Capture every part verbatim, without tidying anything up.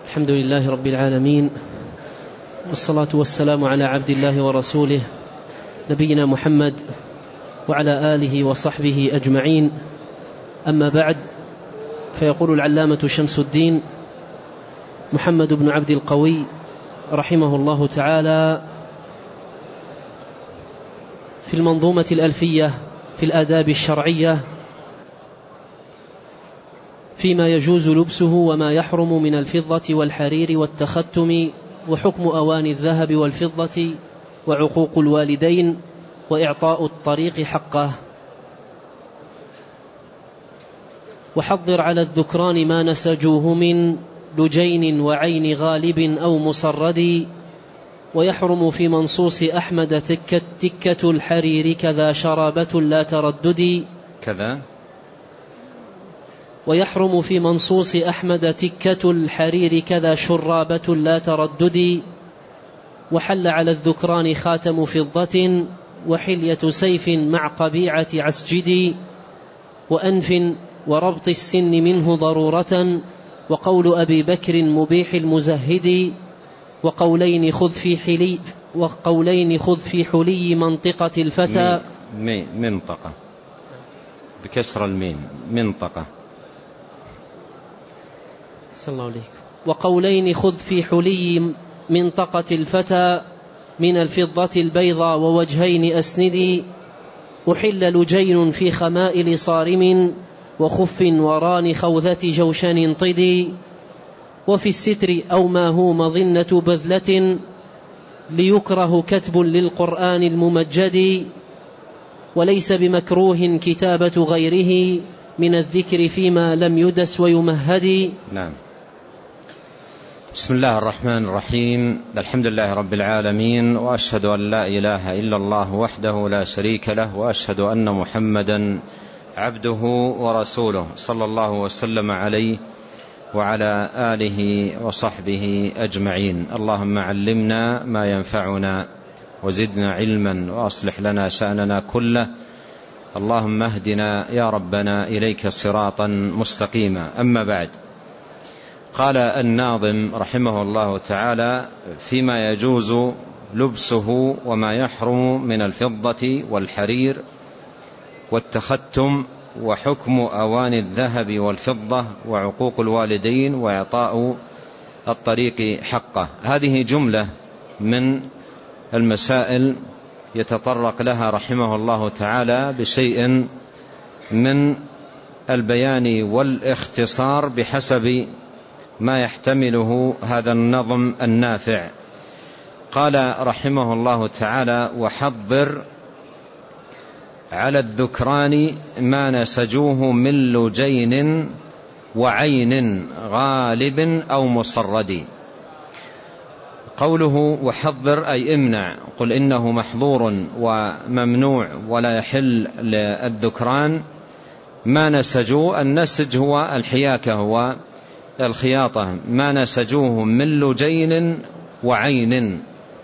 الحمد لله رب العالمين، والصلاة والسلام على عبد الله ورسوله نبينا محمد وعلى آله وصحبه أجمعين. أما بعد، فيقول العلامة شمس الدين محمد بن عبد القوي رحمه الله تعالى في المنظومة الألفية في الآداب الشرعية فيما يجوز لبسه وما يحرم من الفضة والحرير والتختم، وحكم أواني الذهب والفضة، وعقوق الوالدين، وإعطاء الطريق حقه. وحضر على الذكران ما نسجوه من لجين وعين غالب أو مصرد، ويحرم في منصوص أحمد تكة, تكة الحرير كذا شرابة لا تردد كذا ويحرم في منصوص أحمد تكة الحرير كذا شرابة لا تردد. وحل على الذكران خاتم فضة وحلية سيف مع قبيعة عسجد، وأنف وربط السن منه ضرورة، وقول أبي بكر مبيح المزهد، وقولين خذ في حلي وقولين خذ في حلي منطقة الفتى منطقة بكسر الميم منطقة صلى الله عليه. وقولين خذ في حلي منطقة الفتى من الفضة البيضاء ووجهين أسندي، أحل لجين في خمائل صارم وخف وران خوذة جوشن طدي، وفي الستر أو ما هو مظنة بذلة ليكره كتب للقرآن الممجد، وليس بمكروه كتابة غيره من الذكر فيما لم يدس ويمهد. نعم. بسم الله الرحمن الرحيم، الحمد لله رب العالمين، وأشهد أن لا إله إلا الله وحده لا شريك له، وأشهد أن محمدا عبده ورسوله صلى الله وسلم عليه وعلى آله وصحبه أجمعين. اللهم علمنا ما ينفعنا وزدنا علما وأصلح لنا شأننا كله، اللهم اهدنا يا ربنا إليك صراطا مستقيما. أما بعد، قال الناظم رحمه الله تعالى فيما يجوز لبسه وما يحرم من الفضة والحرير والتختم، وحكم أواني الذهب والفضة، وعقوق الوالدين، وإعطاء الطريق حقه. هذه جملة من المسائل يتطرق لها رحمه الله تعالى بشيء من البيان والاختصار بحسب ما يحتمله هذا النظم النافع. قال رحمه الله تعالى: وحضر على الذكران ما نسجوه من لجين وعين غالب أو مصرد. قوله وحضر أي امنع، قل إنه محظور وممنوع ولا يحل للذكران. ما نسجوه، النسج هو الحياكة، هو الخياطة. ما نسجوه من لجين وعين.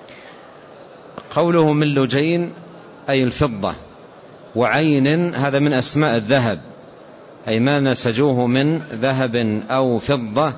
قوله من لجين أي الفضة، وعين هذا من أسماء الذهب، أي ما نسجوه من ذهب أو فضة.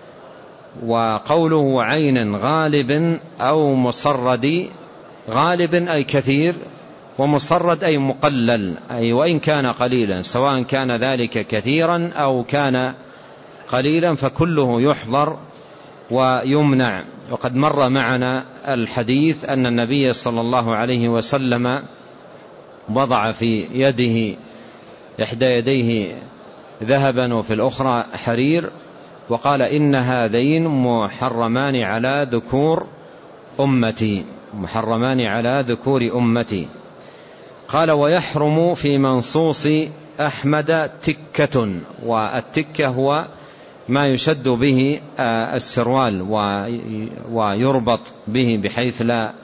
وقوله عين غالب أو مصرد، غالب أي كثير، ومصرد أي مقلل، أي وإن كان قليلا، سواء كان ذلك كثيرا أو كان قليلا فكله يحضر ويمنع. وقد مر معنا الحديث أن النبي صلى الله عليه وسلم وضع في يده إحدى يديه ذهبا وفي الأخرى حرير، وقال إن هذين محرمان على ذكور أمتي، محرمان على ذكور أمتي. قال ويحرم في منصوص أحمد تكة، والتكة هو ما يشد به السروال ويربط به بحيث لا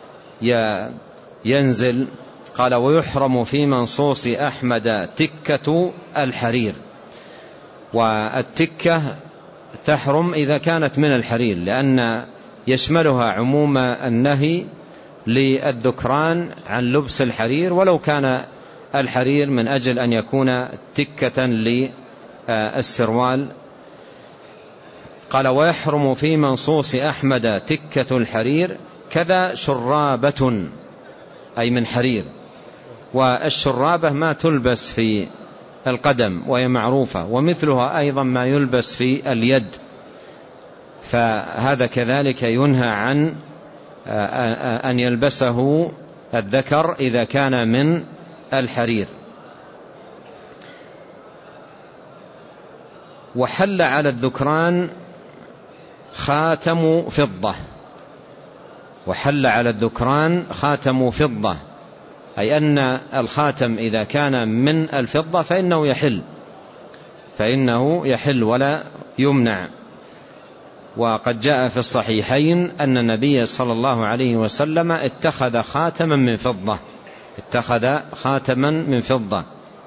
ينزل. قال ويحرم في منصوص أحمد تكة الحرير، والتكة تحرم إذا كانت من الحرير، لأن يشملها عموم النهي للذكران عن لبس الحرير، ولو كان الحرير من أجل أن يكون تكة للسروال. قال ويحرم في منصوص أحمد تكة الحرير كذا شرابة أي من حرير. والشرابة ما تلبس في القدم وهي معروفة، ومثلها أيضا ما يلبس في اليد، فهذا كذلك ينهى عن أن يلبسه الذكر إذا كان من الحرير. وحل على الذكران خاتم فضة، وحل على الذكران خاتم فضة، أي أن الخاتم إذا كان من الفضة فإنه يحل فإنه يحل ولا يمنع. وقد جاء في الصحيحين أن النبي صلى الله عليه وسلم اتخذ خاتما من فضة اتخذ خاتما من فضة.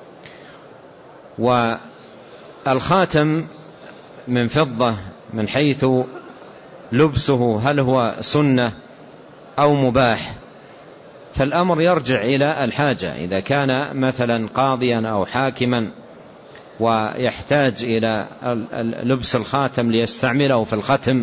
والخاتم من فضة من حيث لبسه هل هو سنة أو مباح، فالأمر يرجع إلى الحاجة. إذا كان مثلا قاضيا أو حاكما ويحتاج إلى لبس الخاتم ليستعمله في الختم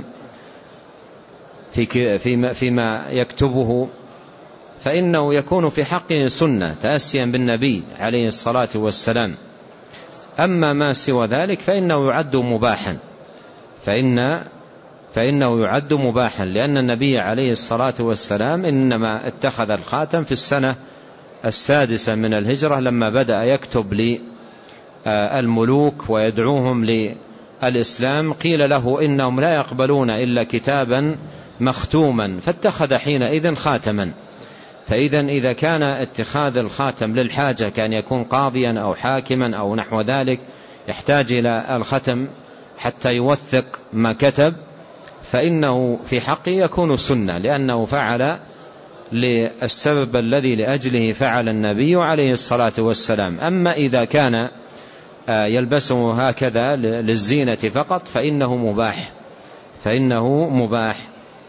فيما يكتبه فإنه يكون في حقه سنة تأسيا بالنبي عليه الصلاة والسلام. أما ما سوى ذلك فإنه يعد مباحا فإن فإنه يعد مباحا لأن النبي عليه الصلاة والسلام إنما اتخذ الخاتم في السنة السادسة من الهجرة لما بدأ يكتب للملوك ويدعوهم للإسلام. قيل له إنهم لا يقبلون إلا كتابا مختوما، فاتخذ حينئذ خاتما. فإذا إذا كان اتخاذ الخاتم للحاجة كان يكون قاضيا أو حاكما أو نحو ذلك يحتاج إلى الختم حتى يوثق ما كتب، فإنه في حقه يكون سنة لأنه فعل للسبب الذي لأجله فعل النبي عليه الصلاة والسلام. أما إذا كان يلبسه هكذا للزينة فقط فإنه مباح فإنه مباح.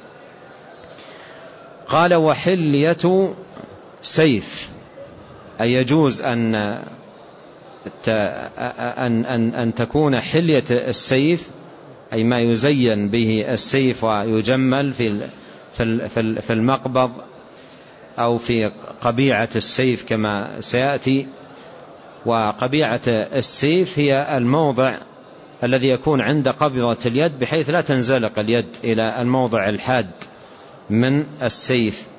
قال وحلية سيف، أي يجوز أن أن أن أن تكون حلية السيف أي ما يزين به السيف ويجمل في في المقبض أو في قبيعة السيف كما سيأتي. وقبيعة السيف هي الموضع الذي يكون عند قبضة اليد بحيث لا تنزلق اليد إلى الموضع الحاد من السيف.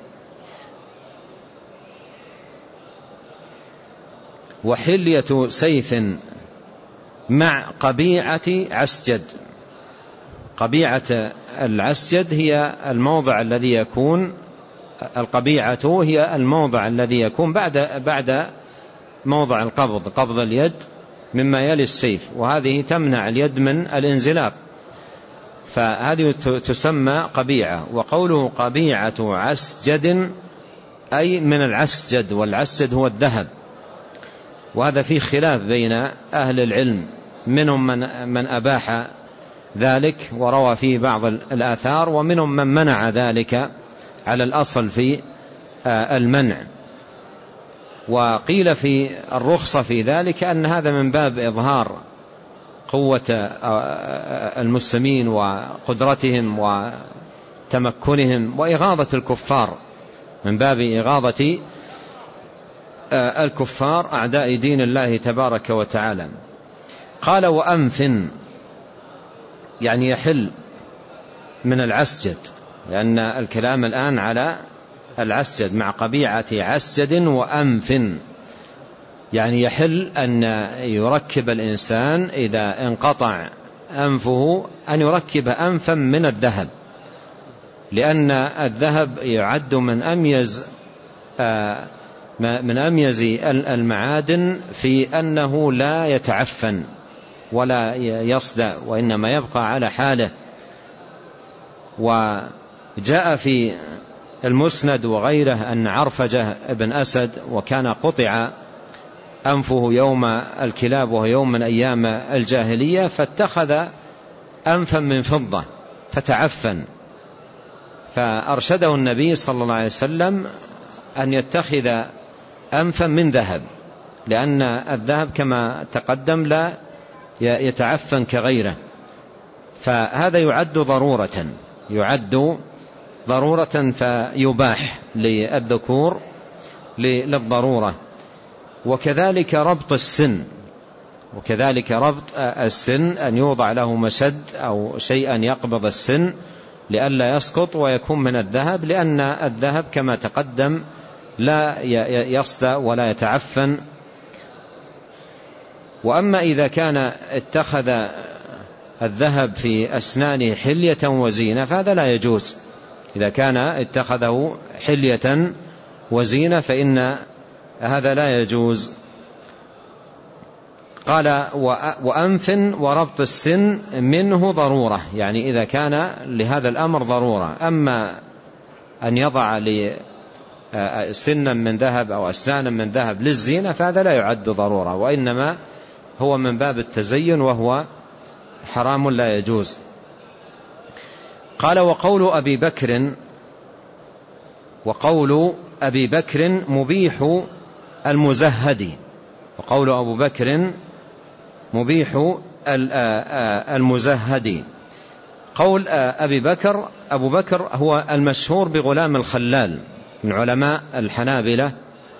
وحلية سيف مع قبيعة عسجد. قبيعة العسجد هي الموضع الذي يكون القبيعة هي الموضع الذي يكون بعد بعد موضع القبض قبض اليد مما يلي السيف، وهذه تمنع اليد من الانزلاق، فهذه تسمى قبيعة. وقوله قبيعة عسجد أي من العسجد، والعسجد هو الذهب، وهذا فيه خلاف بين أهل العلم، منهم من, من أباح ذلك وروى فيه بعض الآثار، ومنهم من منع ذلك على الأصل في المنع. وقيل في الرخصة في ذلك أن هذا من باب إظهار قوة المسلمين وقدرتهم وتمكنهم وإغاظة الكفار، من باب إغاظة الكفار أعداء دين الله تبارك وتعالى. قال وأنف، يعني يحل من العسجد، لأن الكلام الآن على العسجد مع قبيعة عسجد وأنف، يعني يحل أن يركب الإنسان إذا انقطع أنفه أن يركب أنفا من الذهب، لأن الذهب يعد من أميز من أميز المعادن في أنه لا يتعفن ولا يصدأ وإنما يبقى على حاله. وجاء في المسند وغيره أن عرفجة بن أسد وكان قطع أنفه يوم الكلاب وهو يوم من أيام الجاهلية، فاتخذ أنفا من فضة فتعفن، فأرشده النبي صلى الله عليه وسلم أن يتخذ أنفا من ذهب، لأن الذهب كما تقدم لا يتعفن كغيره، فهذا يعد ضرورة يعد ضرورة فيباح للذكور للضرورة. وكذلك ربط السن وكذلك ربط السن أن يوضع له مشد أو شيئا يقبض السن لئلا يسقط ويكون من الذهب، لأن الذهب كما تقدم لا يصدأ ولا يتعفن. وأما إذا كان اتخذ الذهب في أسنانه حلية وزينة فهذا لا يجوز. إذا كان اتخذه حلية وزينة فإن هذا لا يجوز. قال وأنف وربط السن منه ضرورة، يعني إذا كان لهذا الأمر ضرورة. أما أن يضع سنا من ذهب أو أسنانا من ذهب للزينة فهذا لا يعد ضرورة، وإنما هو من باب التزين وهو حرام لا يجوز. قال وقول أبي بكر وقول أبي بكر مبيح المزهد، وقول أبو بكر مبيح المزهد. قول أبي بكر أبو بكر هو المشهور بغلام الخلال من علماء الحنابلة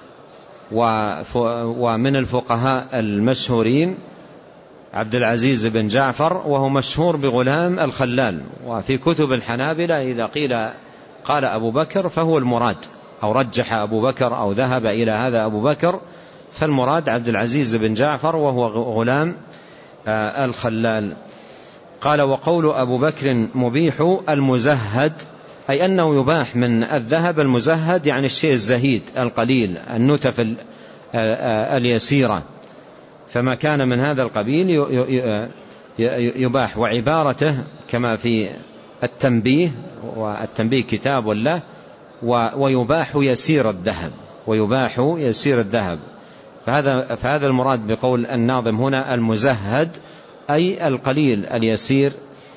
ومن الفقهاء المشهورين عبد العزيز بن جعفر، وهو مشهور بغلام الخلال. وفي كتب الحنابلة إذا قيل قال أبو بكر فهو المراد، أو رجح أبو بكر أو ذهب إلى هذا أبو بكر، فالمراد عبد العزيز بن جعفر وهو غلام الخلال. قال وقول أبو بكر مبيح المزهد، أي أنه يباح من الذهب المزهد، يعني الشيء الزهيد القليل النتف اليسيرة، فما كان من هذا القبيل يباح. وعبارته كما في التنبيه، والتنبيه كتاب له، ويباح يسير الذهب ويباح يسير الذهب فهذا, فهذا المراد بقول الناظم هنا المزهد، أي القليل اليسير.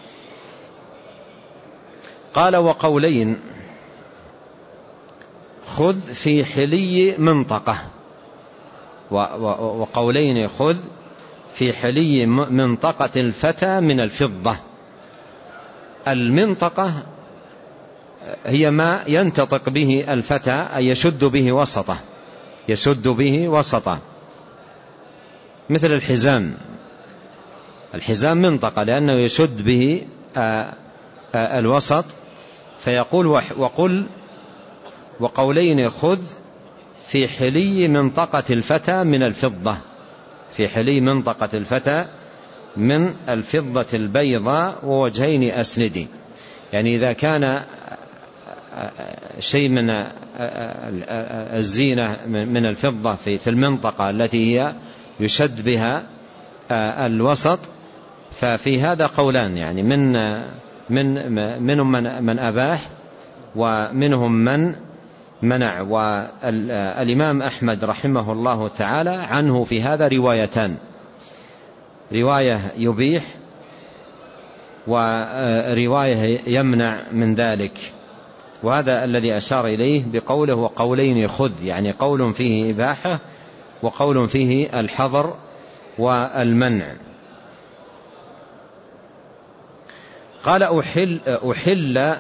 قال وقولين خذ في حلي منطقة، وقولين خذ في حلي منطقة الفتى من الفضة. المنطقة هي ما ينتطق به الفتى، أي يشد به وسطه يشد به وسطه مثل الحزام. الحزام منطقة لأنه يشد به الوسط. فيقول وقل وقولين خذ في حلي منطقة الفتى من الفضة، في حلي منطقة الفتى من الفضة البيضاء ووجهين أسندي. يعني إذا كان شيء من الزينة من الفضة في المنطقة التي هي يشد بها الوسط، ففي هذا قولان، يعني من من منهم من, من أباح ومنهم من منع. والإمام أحمد رحمه الله تعالى عنه في هذا روايتان، رواية يبيح ورواية يمنع من ذلك. وهذا الذي أشار إليه بقوله وقولين خذ، يعني قول فيه إباحة وقول فيه الحظر والمنع. قال أحل, أحل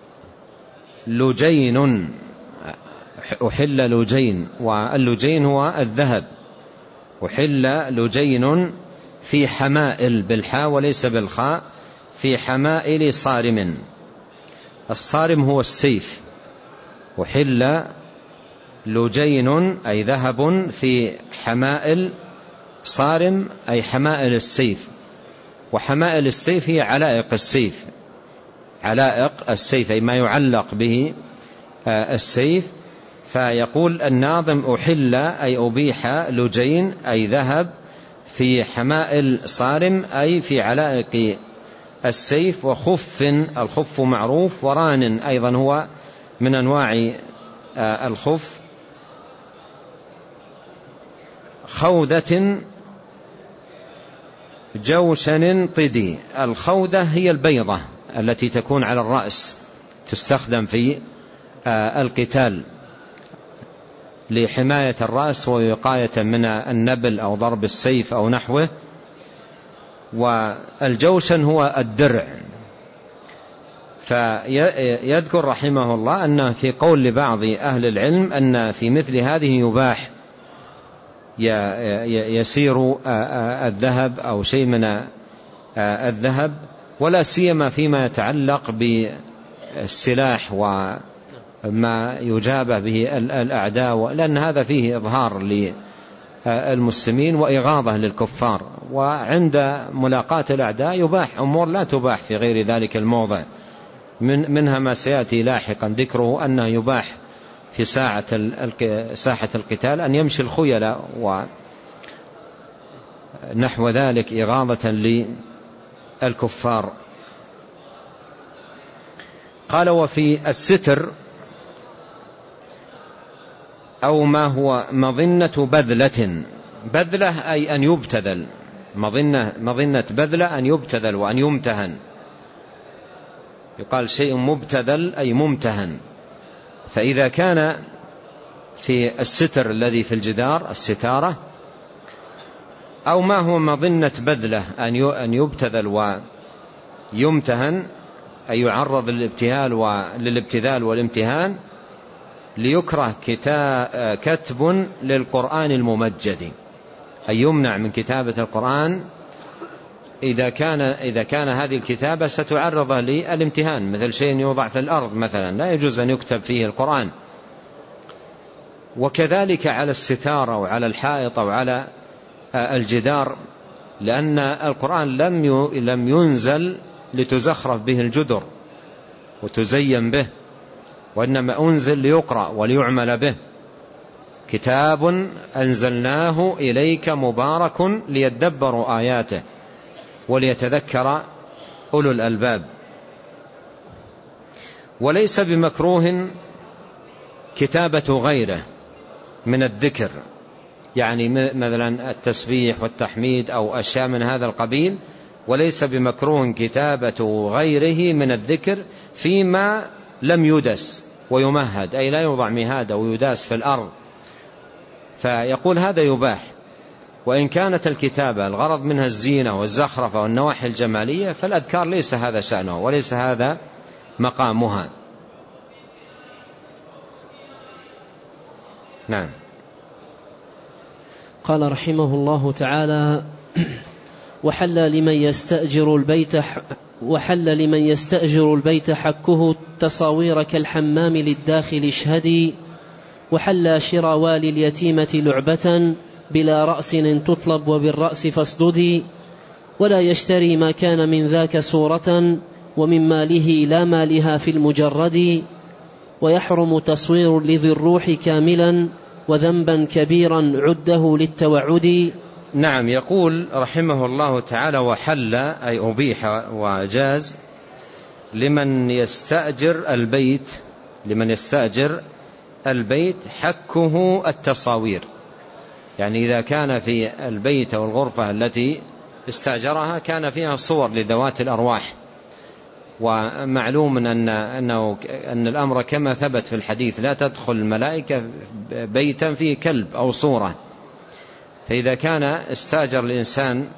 لجين أحل لجين واللجين هو الذهب. أحل لجين في حمائل بالحاء وليس بالخاء، في حمائل صارم. الصارم هو السيف. أحل لجين أي ذهب في حمائل صارم أي حمائل السيف. وحمائل السيف هي علائق السيف، علائق السيف أي ما يعلق به السيف. فيقول الناظم أحل أي أبيح لجين أي ذهب في حمائل صارم أي في علائق السيف. وخف، الخف معروف، وران أيضا هو من أنواع الخف. خوذة جوشن طدي. الخوذة هي البيضة التي تكون على الرأس، تستخدم في القتال لحماية الرأس ووقاية من النبل أو ضرب السيف أو نحوه. والجوشن هو الدرع فيذكر رحمه الله أن في قول لبعض أهل العلم أن في مثل هذه يباح يسير الذهب أو شيء من الذهب، ولا سيما فيما يتعلق بالسلاح وما يجابه به الأعداء، لأن هذا فيه إظهار للمسلمين وإغاظة للكفار، وعند ملاقاة الأعداء يباح أمور لا تباح في غير ذلك الموضع، من منها ما سيأتي لاحقا ذكره أنه يباح في ساعة ساحة القتال أن يمشي الخيلاء ونحو ذلك إغاظة للكفار. قال وفي الستر أو ما هو مظنة بذلة، بذلة أي أن يبتذل، مظنة, مظنة بذلة أن يبتذل وأن يمتهن، يقال شيء مبتذل أي ممتهن. فإذا كان في الستر الذي في الجدار الستارة، أو ما هو مظنة بذلة أن يبتذل ويمتهن أي يعرض للابتهال وللابتذال والامتهان، ليكره كتب للقرآن الممجد، أي يمنع من كتابة القرآن إذا كان, إذا كان هذه الكتابة ستعرض للامتهان، مثل شيء يوضع في الأرض مثلا لا يجوز أن يكتب فيه القرآن. وكذلك على الستارة وعلى الحائط وعلى الجدار، لأن القرآن لم لم ينزل لتزخرف به الجدر وتزين به، وإنما أنزل ليقرأ وليعمل به. كتاب أنزلناه إليك مبارك ليدبروا آياته وليتذكر أولو الألباب. وليس بمكروه كتابة غيره من الذكر، يعني مثلا التسبيح والتحميد أو أشياء من هذا القبيل، وليس بمكروه كتابة غيره من الذكر فيما لم يدس ويمهد، أي لا يوضع مهاد أو يداس في الأرض، فيقول هذا يباح. وإن كانت الكتابة الغرض منها الزينة والزخرفة والنواحي الجمالية، فالأذكار ليس هذا شأنه وليس هذا مقامها. نعم. قال رحمه الله تعالى: وحل لمن يستأجر البيت وحل لمن يستأجر البيت حكه تصاوير كالحمام للداخل اشهدي، وحل شراوال اليتيمة لعبة بلا رأس إن تطلب وبالرأس فاسددي، ولا يشتري ما كان من ذاك صورة ومن ماله لا مالها في المجرد، ويحرم تصوير لذي الروح كاملا وذنبا كبيرا عده للتوعد. نعم. يقول رحمه الله تعالى: وحل أي أبيح وجاز لمن يستأجر البيت لمن يستأجر البيت حكه التصاوير، يعني إذا كان في البيت أو الغرفة التي استأجرها كان فيها صور لذوات الأرواح، ومعلوم أن, أنه أن الأمر كما ثبت في الحديث: لا تدخل الملائكة بيتا فيه كلب أو صورة. فإذا كان استاجر الإنسان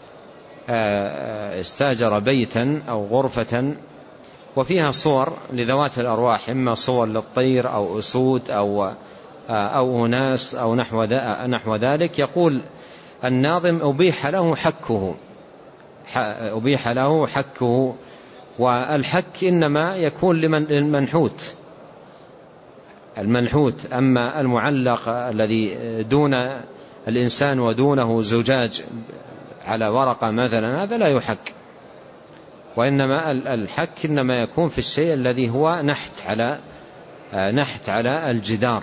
استاجر بيتا أو غرفة وفيها صور لذوات الأرواح، إما صور للطير أو أسود أو أو أناس أو نحو ذلك، يقول الناظم: أبيح له حكه أبيح له حكه والحك إنما يكون لمن المنحوت المنحوت أما المعلق الذي دون الإنسان ودونه زجاج على ورقة مثلا هذا لا يحك، وإنما الحك إنما يكون في الشيء الذي هو نحت على نحت على الجدار.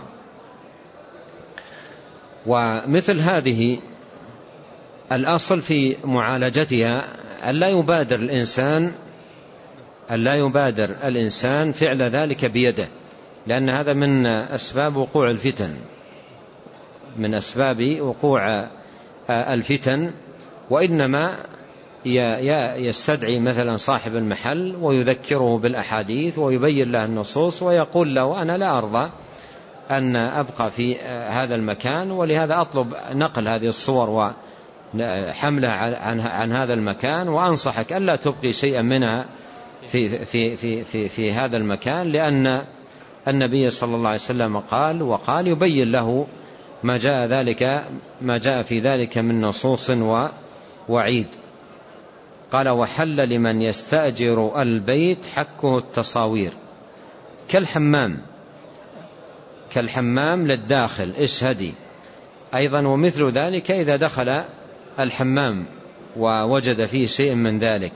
ومثل هذه الأصل في معالجتها ألا يبادر الإنسان ألا يبادر الإنسان فعل ذلك بيده، لأن هذا من أسباب وقوع الفتن من أسباب وقوع الفتن وإنما يستدعي مثلا صاحب المحل ويذكره بالأحاديث ويبين له النصوص ويقول له: أنا لا أرضى أن أبقى في هذا المكان، ولهذا أطلب نقل هذه الصور وحملها عن, عن هذا المكان، وأنصحك ألا تبقي شيئا منها في, في, في, في, في هذا المكان، لأن النبي صلى الله عليه وسلم قال وقال يبين له ما جاء ذلك ما جاء في ذلك من نصوص ووعيد. قال وحل لمن يستأجر البيت حكه التصاوير كالحمام كالحمام للداخل اشهدي أيضا، ومثل ذلك إذا دخل الحمام ووجد فيه شيء من ذلك.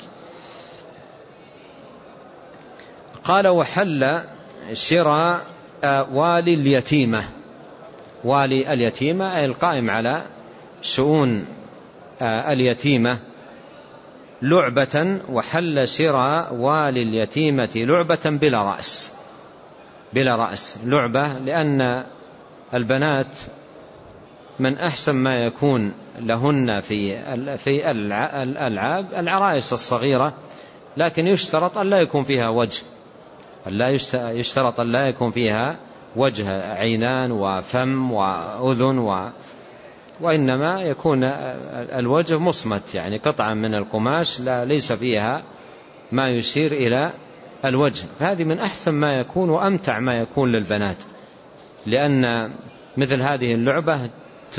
قال وحل شراء والي اليتيمة، والي اليتيمة أي القائم على شؤون اليتيمة لعبة، وحل شراء والي اليتيمة لعبة بلا رأس بلا رأس لعبة، لأن البنات من أحسن ما يكون لهن في في الألعاب العرائس الصغيرة، لكن يشترط أن لا يكون فيها وجه، لا يشترط أن لا يكون فيها وجه عينان وفم وأذن و وإنما يكون الوجه مصمت، يعني قطعة من القماش لا ليس فيها ما يشير إلى الوجه. فهذه من أحسن ما يكون وأمتع ما يكون للبنات، لأن مثل هذه اللعبة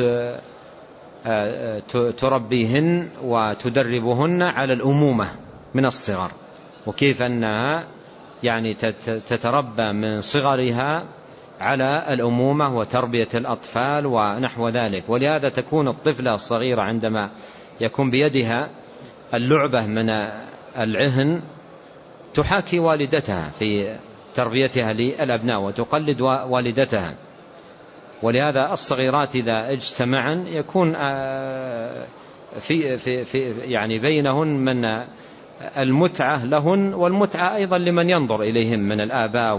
تربيهن وتدربهن على الأمومة من الصغر، وكيف أنها يعني تتربى من صغرها على الأمومة وتربية الأطفال ونحو ذلك. ولهذا تكون الطفلة الصغيرة عندما يكون بيدها اللعبة من العهن تحاكي والدتها في تربيتها للأبناء وتقلد والدتها. ولهذا الصغيرات إذا اجتمعن يكون في في في يعني بينهن من المتعة لهن، والمتعة أيضا لمن ينظر إليهم من الآباء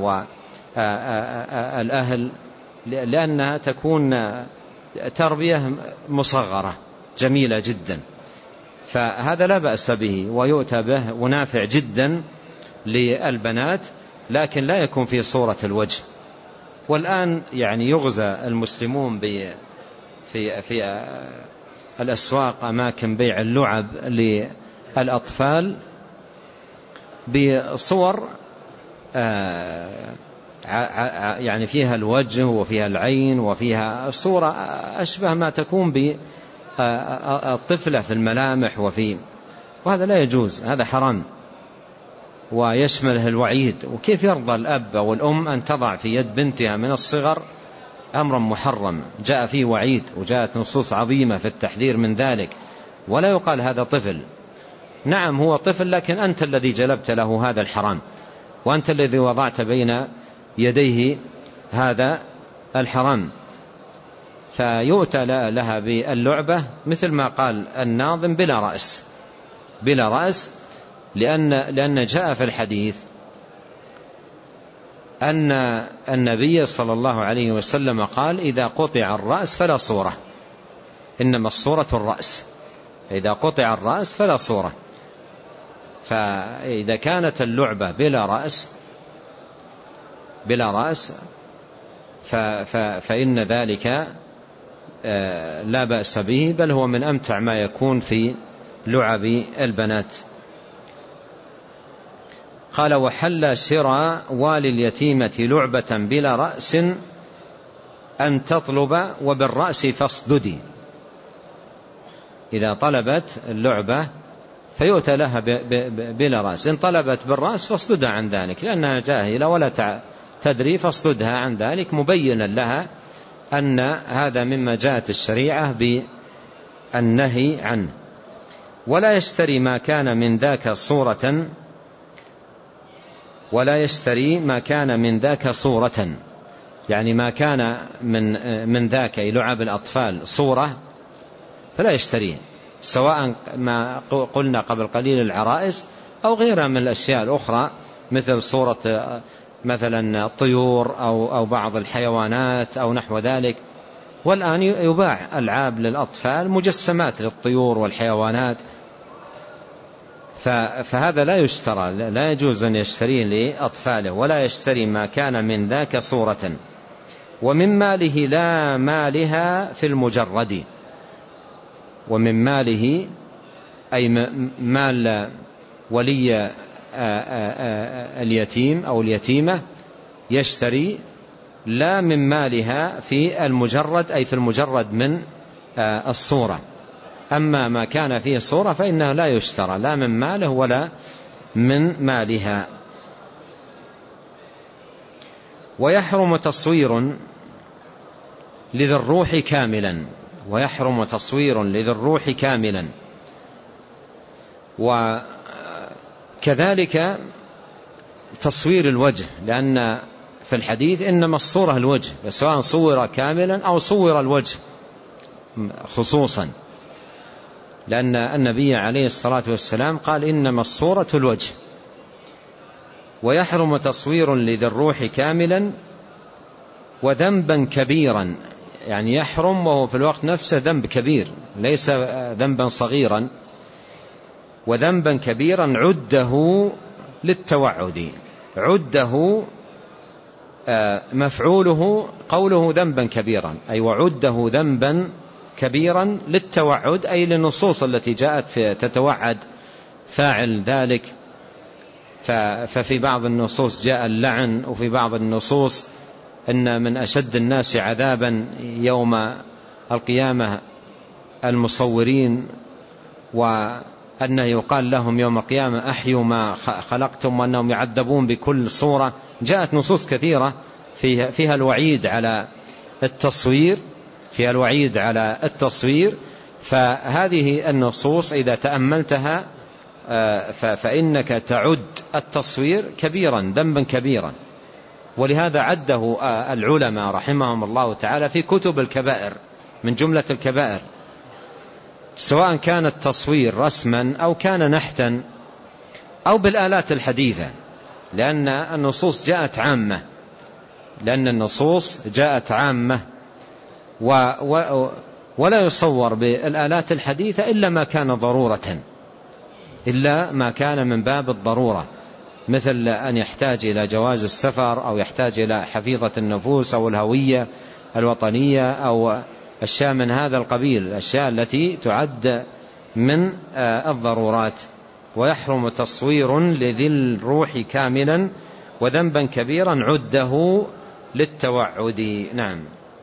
والأهل، لأنها تكون تربية مصغرة جميلة جدا. فهذا لا بأس به ويؤتى به ونافع جدا للبنات، لكن لا يكون في صورة الوجه. والآن يعني يغزى المسلمون في في الأسواق أماكن بيع اللعب للأطفال بصور يعني فيها الوجه وفيها العين وفيها صورة أشبه ما تكون بالطفلة في الملامح وفي وهذا لا يجوز، هذا حرام ويشمله الوعيد. وكيف يرضى الأب والأم أن تضع في يد بنتها من الصغر أمرا محرم جاء فيه وعيد وجاءت نصوص عظيمة في التحذير من ذلك، ولا يقال هذا طفل. نعم هو طفل، لكن أنت الذي جلبت له هذا الحرام، وأنت الذي وضعت بين يديه هذا الحرام. فيؤتى لها باللعبة مثل ما قال الناظم بلا رأس بلا رأس لأن, لأن جاء في الحديث أن النبي صلى الله عليه وسلم قال إذا قطع الرأس فلا صورة، إنما الصورة الرأس، إذا قطع الرأس فلا صورة. فإذا كانت اللعبة بلا رأس بلا رأس فإن ذلك لا بأس به، بل هو من أمتع ما يكون في لعب البنات. قال وحل شراء والي اليتيمة لعبة بلا رأس أن تطلب وبالرأس فاصددي. إذا طلبت اللعبة فيؤتى لها بلا رأس، إن طلبت بالرأس فاصددها عن ذلك، لأنها جاهلة ولا تدري، فاصددها عن ذلك مبينا لها أن هذا مما جاءت الشريعة بالنهي عنه. ولا يشتري ما كان من ذاك صورة ولا يشتري ما كان من ذاك صورة، يعني ما كان من من ذاك لعب الأطفال صورة فلا يشتريه، سواء ما قلنا قبل قليل العرائس أو غيرها من الأشياء الأخرى مثل صورة مثلا الطيور أو أو بعض الحيوانات أو نحو ذلك. والآن يباع ألعاب للأطفال مجسمات للطيور والحيوانات، فهذا لا يشترى، لا يجوز أن يشتريه لأطفاله. ولا يشتري ما كان من ذاك صورة. ومن ماله لا مالها في المجرد، ومن ماله أي مال ولي اليتيم أو اليتيمة يشتري لا من مالها في المجرد، أي في المجرد من الصورة. أما ما كان فيه صورة فإنه لا يشترى لا من ماله ولا من مالها. ويحرم تصوير لذي الروح كاملا، ويحرم تصوير لذي الروح كاملا. وكذلك تصوير الوجه، لأن في الحديث إنما الصورة الوجه، سواء صور كاملا أو صور الوجه خصوصا، لأن النبي عليه الصلاة والسلام قال إنما الصورة الوجه. ويحرم تصوير لذي الروح كاملا وذنبا كبيرا، يعني يحرم وهو في الوقت نفسه ذنب كبير ليس ذنبا صغيرا. وذنبا كبيرا عده للتوعد، عده مفعوله قوله ذنبا كبيرا، أي وعده ذنبا كبيرا للتوعد، أي للنصوص التي جاءت في تتوعد فاعل ذلك. ففي بعض النصوص جاء اللعن، وفي بعض النصوص أن من أشد الناس عذابا يوم القيامة المصورين، وأنه يقال لهم يوم القيامة أحيوا ما خلقتم، وأنهم يعذبون بكل صورة. جاءت نصوص كثيرة فيها الوعيد على التصوير، فيها الوعيد على التصوير. فهذه النصوص إذا تأملتها فإنك تعد التصوير كبيرا، ذنبا كبيرا. ولهذا عده العلماء رحمهم الله تعالى في كتب الكبائر من جملة الكبائر، سواء كان التصوير رسما أو كان نحتا أو بالآلات الحديثة، لأن النصوص جاءت عامة، لأن النصوص جاءت عامة و و ولا يصور بالآلات الحديثة إلا ما كان ضرورة، إلا ما كان من باب الضرورة، مثل أن يحتاج إلى جواز السفر، أو يحتاج إلى حفيظة النفوس، أو الهوية الوطنية، أو أشياء من هذا القبيل، الأشياء التي تعد من الضرورات. ويحرم تصوير لذي الروح كاملا وذنبا كبيرا عده للتوعد. نعم.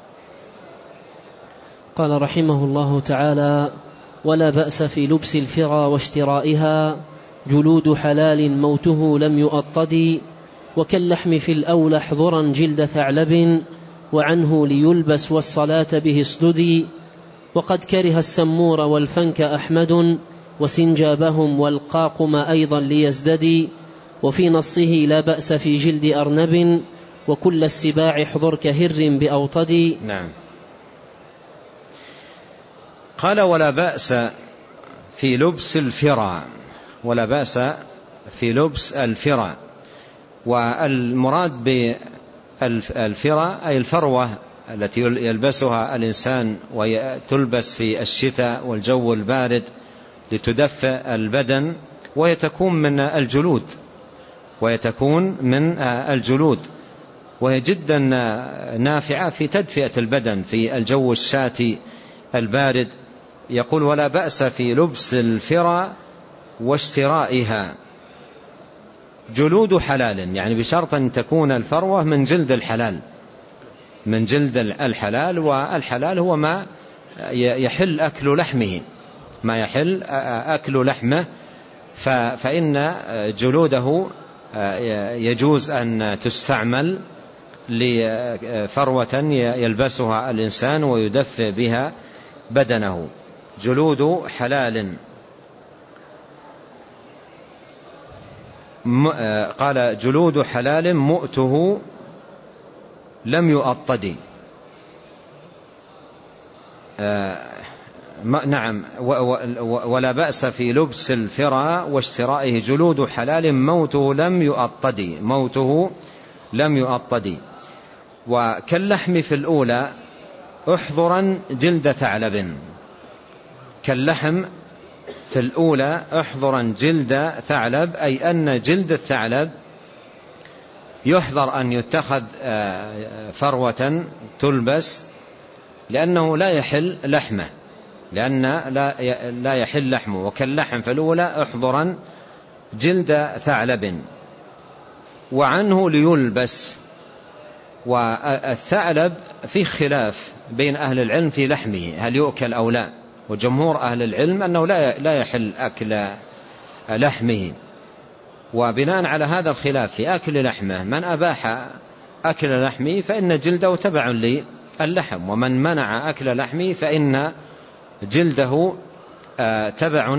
قال رحمه الله تعالى: ولا بأس في لبس الفرى واشترائها، جلود حلال موته لم يؤطد، وكاللحم في الأولى احضرا جلد ثعلب، وعنه ليلبس والصلاة به اسددي. وقد كره السمور والفنك أحمد، وسنجابهم والقاقم أيضا ليزددي. وفي نصه لا بأس في جلد أرنب، وكل السباع احضر كهر بأوطد. نعم. قال: ولا بأس في لبس الفرى، ولا بأس في لبس الفرى. والمراد بالفرى أي الفروة التي يلبسها الإنسان وتلبس في الشتاء والجو البارد لتدفئ البدن، وهي تكون من الجلود، وهي تكون من الجلود وهي جدا نافعة في تدفئة البدن في الجو الشاتي البارد. يقول: ولا بأس في لبس الفرى واشترائها، جلود حلال، يعني بشرط أن تكون الفروة من جلد الحلال، من جلد الحلال. والحلال هو ما يحل أكل لحمه، ما يحل أكل لحمه. فإن جلوده يجوز أن تستعمل لفروة يلبسها الإنسان ويدفئ بها بدنه. جلود حلال. قال: جلود حلال مؤته لم يؤطد. نعم. ولا بأس في لبس الفرى واشترائه، جلود حلال موته لم يؤطد، موته لم يؤطد. وكاللحم في الأولى احضرا جلد ثعلب، كاللحم في الأولى احضرا جلد ثعلب، أي أن جلد الثعلب يحضر أن يتخذ فروة تلبس، لأنه لا يحل لحمه، لأن لا لا يحل لحمه. وكاللحم في الأولى احضرا جلد ثعلب وعنه ليلبس. والثعلب فيه خلاف بين أهل العلم في لحمه هل يؤكل أو لا، وجمهور أهل العلم أنه لا يحل أكل لحمه. وبناء على هذا الخلاف في أكل لحمه، من أباح أكل لحمه فإن جلده تبع للحم، ومن منع أكل لحمه فإن جلده تبع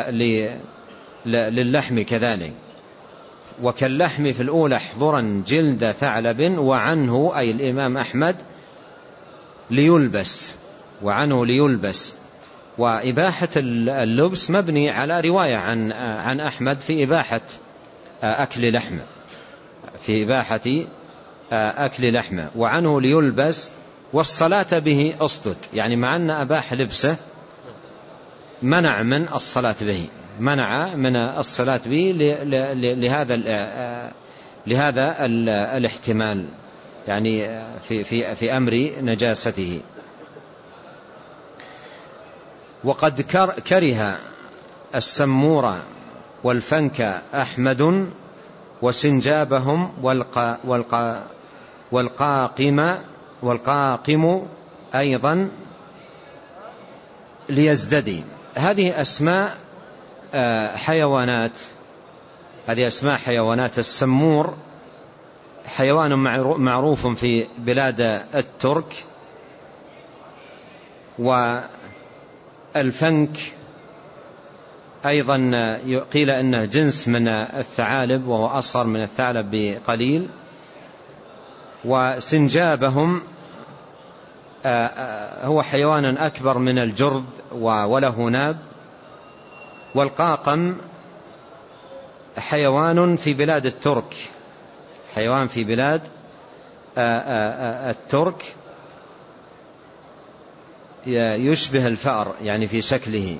للحم كذلك. وكاللحم في الأولى احضرا جلد ثعلب وعنه أي الإمام أحمد ليلبس، وعنه ليلبس. وإباحة اللبس مبني على رواية عن عن أحمد في إباحة أكل لحمه، في إباحة أكل لحمه. وعنه ليلبس والصلاة به أصدد، يعني مع أن أباح لبسه منع من الصلاة به، منع من الصلاة به لهذا لهذا الاحتمال، يعني في في في أمر نجاسته. وقد كره السمور والفنك أحمد وسنجابهم والقا والقا والقاقم والقاقم أيضا ليزددي. هذه أسماء حيوانات، هذه أسماء حيوانات. السمور حيوان معروف في بلاد الترك، والفنك أيضا قيل أنه جنس من الثعالب وهو أصغر من الثعلب بقليل. وسنجابهم هو حيوان أكبر من الجرذ وله ناب. والقاقم حيوان في بلاد الترك، حيوان في بلاد الترك يشبه الفأر يعني في شكله.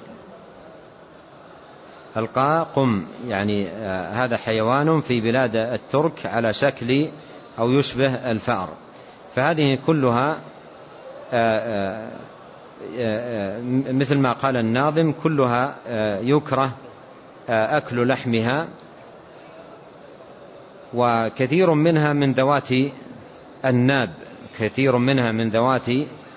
القاقم يعني هذا حيوان في بلاد الترك على شكل أو يشبه الفأر. فهذه كلها مثل ما قال الناظم كلها يكره أكل لحمها، وكثير منها من ذوات الناب، كثير منها من ذوات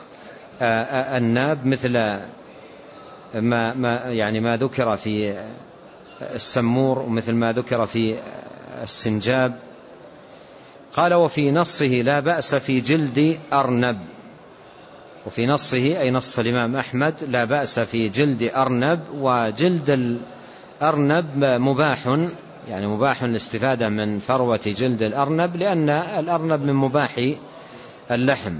الناب مثل ما ما يعني ما ذكر في السمور ومثل ما ذكر في السنجاب. قال وفي نصه لا بأس في جلد أرنب، وفي نصه أي نص الإمام أحمد لا بأس في جلد أرنب. وجلد الأرنب مباح، يعني مباح الاستفادة من فروة جلد الأرنب لأن الأرنب من مباح اللحم.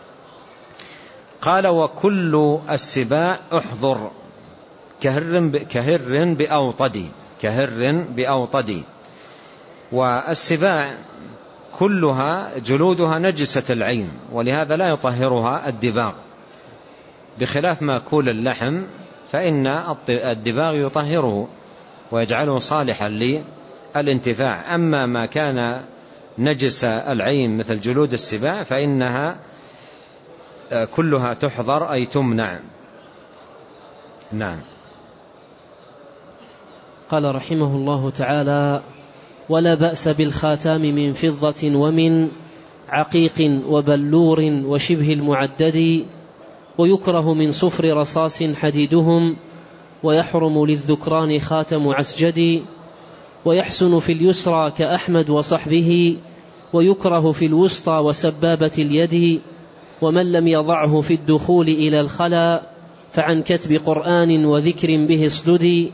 قال وكل السباع احضر كهر كهر بأوطدي، كهر بأوطدي. والسباع كلها جلودها نجسة العين، ولهذا لا يطهرها الدباغ، بخلاف مأكول اللحم فإن الدباغ يطهره ويجعله صالحا للانتفاع. أما ما كان نجس العين مثل جلود السباع فإنها كلها تحضر أي تمنع. نعم. قال رحمه الله تعالى ولا بأس بالخاتام من فضة ومن عقيق وبلور وشبه المعدد، ويكره من صفر رصاص حديدهم، ويحرم للذكران خاتم عسجد، ويحسن في اليسرى كأحمد وصحبه، ويكره في الوسطى وسبابة اليد، ومن لم يضعه في الدخول إلى الخلا فعن كتب قرآن وذكر به اصدد،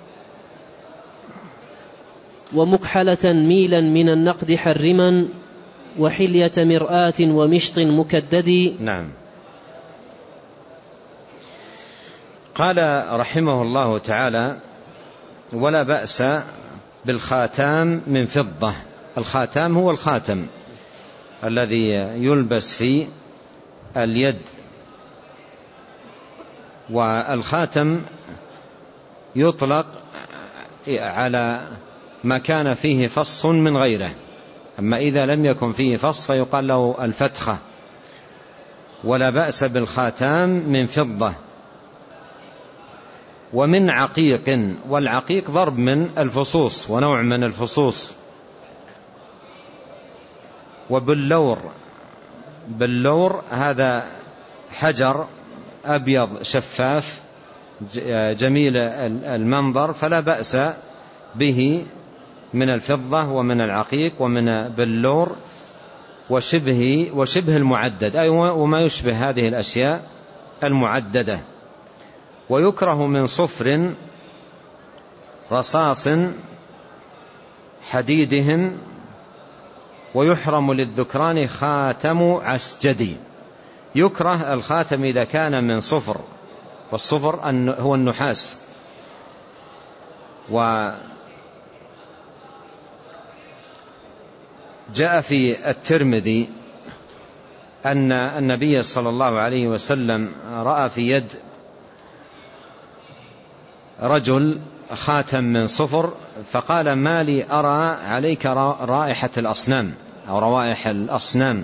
ومكحلة ميلا من النقد حرما، وحلية مرآة ومشط مكدد. نعم. قال رحمه الله تعالى ولا بأس بالخاتام من فضة. الخاتام هو الخاتم الذي يلبس في اليد، والخاتم يطلق على ما كان فيه فص من غيره، أما إذا لم يكن فيه فص فيقال له الفتخة. ولا بأس بالخاتام من فضة. ومن عقيق، والعقيق ضرب من الفصوص ونوع من الفصوص. وباللور، باللور هذا حجر أبيض شفاف جميل المنظر، فلا بأس به من الفضة ومن العقيق ومن باللور وشبه وشبه المعدد، أي وما يشبه هذه الأشياء المعددة. ويكره من صفر رصاص حديدهم، ويحرم للذكران خاتم عسجدي. يكره الخاتم إذا كان من صفر، والصفر هو النحاس. وجاء في الترمذي أن النبي صلى الله عليه وسلم رأى في يد رجل خاتم من صفر، فقال: ما لي أرى عليك رائحة الأصنام أو روائح الأصنام.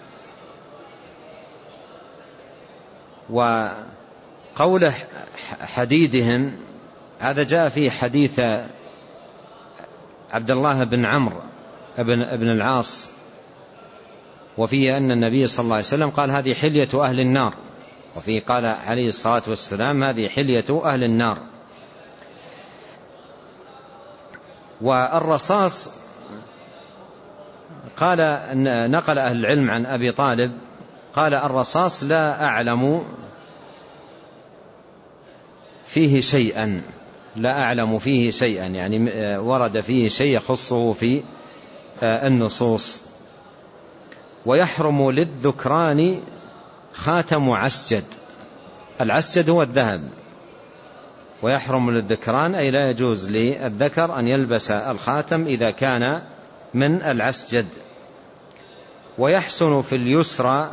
وقوله حديدهم هذا جاء في حديث عبد الله بن عمرو بن العاص، وفيه أن النبي صلى الله عليه وسلم قال: هذه حلية أهل النار، وفيه قال عليه الصلاة والسلام: هذه حلية أهل النار. والرصاص قال نقل أهل العلم عن أبي طالب قال: الرصاص لا أعلم فيه شيئا، لا أعلم فيه شيئا، يعني ورد فيه شيء يخصه في النصوص. ويحرم للذكران خاتم عسجد، العسجد هو الذهب. ويحرم للذكران أي لا يجوز للذكر أن يلبس الخاتم إذا كان من العسجد. ويحسن في اليسرى،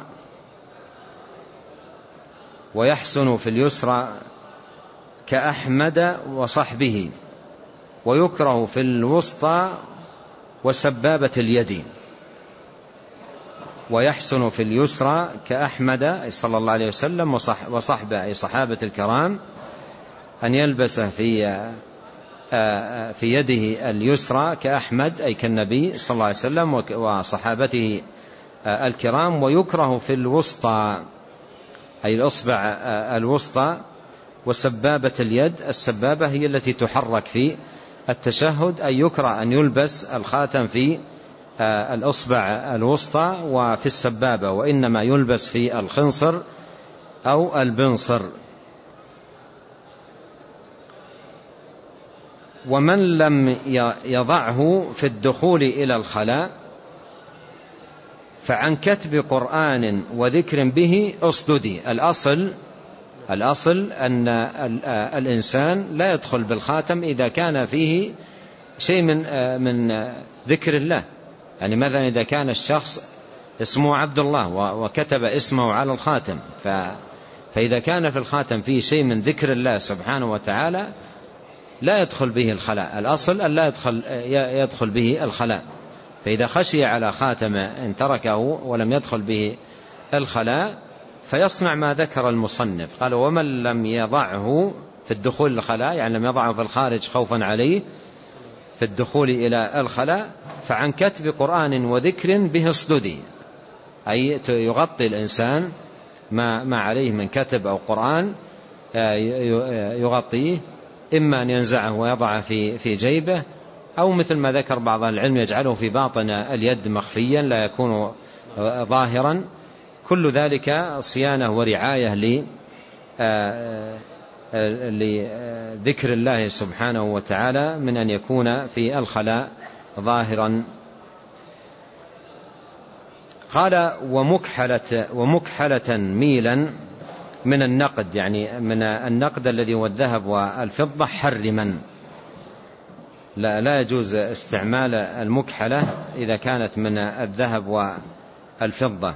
ويحسن في اليسرى كأحمد وصحبه. ويكره في الوسطى وسبابة اليد. ويحسن في اليسرى كأحمد صلى الله عليه وسلم وصحبه أي صحابة الكرام أن يلبس في في يده اليسرى كأحمد أي كالنبي صلى الله عليه وسلم وصحابته الكرام. ويكره في الوسطى أي الأصبع الوسطى وسبابة اليد. السبابة هي التي تحرك في التشهد، أي يكره أن يلبس الخاتم في الأصبع الوسطى وفي السبابة، وإنما يلبس في الخنصر أو البنصر. ومن لم يضعه في الدخول إلى الخلاء فعن كتب قرآن وذكر به أصددي. الأصل الأصل أن الإنسان لا يدخل بالخاتم إذا كان فيه شيء من من ذكر الله. يعني مثلا إذا كان الشخص اسمه عبد الله وكتب اسمه على الخاتم، فإذا كان في الخاتم فيه شيء من ذكر الله سبحانه وتعالى لا يدخل به الخلاء. الأصل أن لا يدخل, يدخل به الخلاء. فإذا خشي على خاتم إن تركه ولم يدخل به الخلاء فيصنع ما ذكر المصنف. قال: ومن لم يضعه في الدخول الخلاء، يعني لم يضعه في الخارج خوفا عليه في الدخول إلى الخلاء، فعن كتب قرآن وذكر به اصددي، أي يغطي الإنسان ما, ما عليه من كتب أو قرآن يغطيه، إما أن ينزعه ويضعه في, في جيبه، أو مثل ما ذكر بعض العلم يجعله في باطن اليد مخفيا لا يكون ظاهرا. كل ذلك صيانة ورعاية لذكر الله سبحانه وتعالى من أن يكون في الخلاء ظاهرا. قال: ومكحلة, ومكحلة ميلا من النقد، يعني من النقد الذي هو الذهب والفضة حرما. لا, لا يجوز استعمال المكحلة إذا كانت من الذهب والفضة.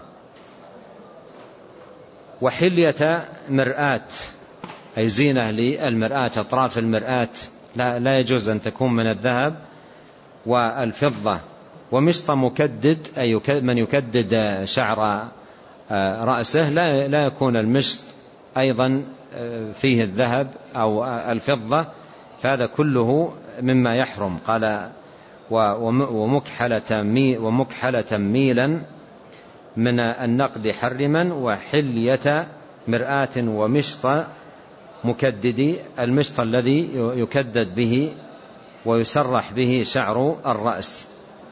وحلية مرآة أي زينة للمرآة، أطراف المرآة لا, لا يجوز أن تكون من الذهب والفضة. ومشط مكدد أي من يكدد شعر رأسه لا, لا يكون المشط أيضا فيه الذهب أو الفضة فهذا كله مما يحرم. قال ومكحلة, مي ومكحلة ميلا من النقد حرما، وحلية مرآة ومشط مكدد، المشط الذي يكدد به ويسرح به شعر الرأس.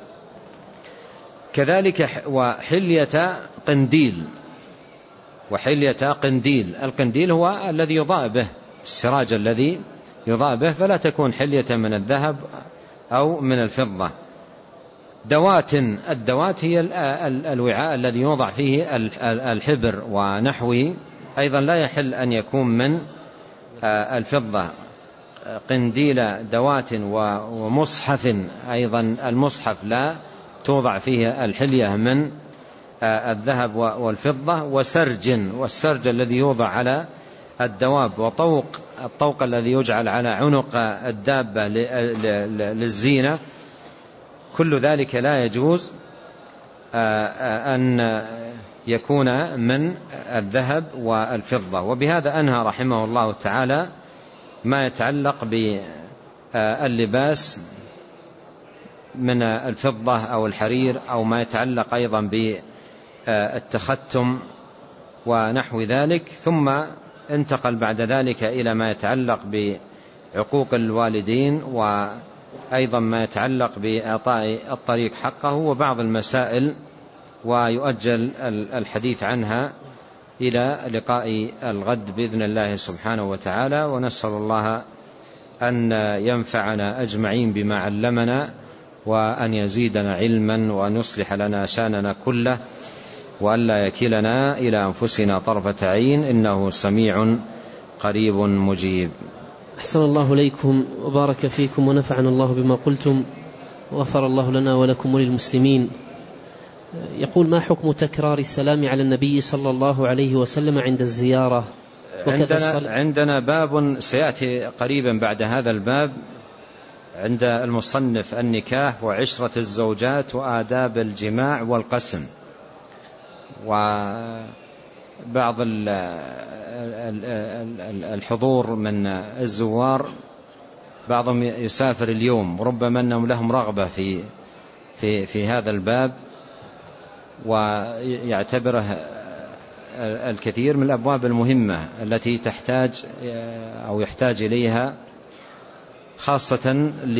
كذلك وحلية قنديل، وحلية قنديل، القنديل هو الذي يضاء به، السراج الذي يضاء به، فلا تكون حلية من الذهب أو من الفضة. دوات، الدوات هي الوعاء الذي يوضع فيه الحبر ونحوه، أيضا لا يحل أن يكون من الفضة. قنديل دوات ومصحف، أيضا المصحف لا توضع فيه الحلية من الذهب والفضة. وسرج، والسرج الذي يوضع على الدواب. وطوق، الطوق الذي يجعل على عنق الدابة للزينة. كل ذلك لا يجوز أن يكون من الذهب والفضة. وبهذا أنهى رحمه الله تعالى ما يتعلق باللباس من الفضة أو الحرير، أو ما يتعلق أيضا بالتختم ونحو ذلك. ثم انتقل بعد ذلك إلى ما يتعلق بعقوق الوالدين، وأيضا ما يتعلق بإعطاء الطريق حقه، وبعض المسائل، ويؤجل الحديث عنها إلى لقاء الغد بإذن الله سبحانه وتعالى. ونسأل الله أن ينفعنا أجمعين بما علمنا، وأن يزيدنا علما، وأن يصلح لنا شاننا كله، وأن لا يكلنا إلى أنفسنا طرفة عين، إنه سميع قريب مجيب. أحسن الله إليكم وبارك فيكم ونفعنا الله بما قلتم، وغفر الله لنا ولكم وللمسلمين. يقول: ما حكم تكرار السلام على النبي صلى الله عليه وسلم عند الزيارة؟ عندنا, عندنا باب سيأتي قريبا بعد هذا الباب عند المصنف: النكاح وعشرة الزوجات وآداب الجماع والقسم. وبعض الحضور من الزوار بعضهم يسافر اليوم، وربما أنهم لهم رغبة في في في هذا الباب، ويعتبره الكثير من الأبواب المهمة التي تحتاج أو يحتاج إليها، خاصة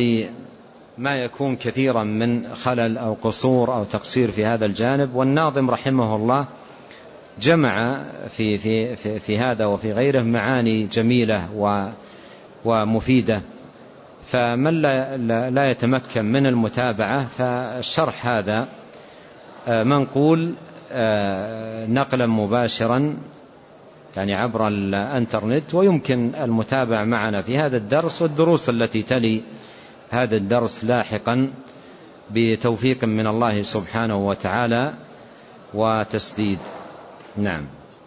لما يكون كثيرا من خلل أو قصور أو تقصير في هذا الجانب. والناظم رحمه الله جمع في, في, في, في هذا وفي غيره معاني جميلة ومفيدة، فمن لا, لا يتمكن من المتابعة فالشرح هذا منقول نقلا مباشرا يعني عبر الانترنت، ويمكن المتابعة معنا في هذا الدرس والدروس التي تلي هذا الدرس لاحقا بتوفيق من الله سبحانه وتعالى وتسديد. نعم.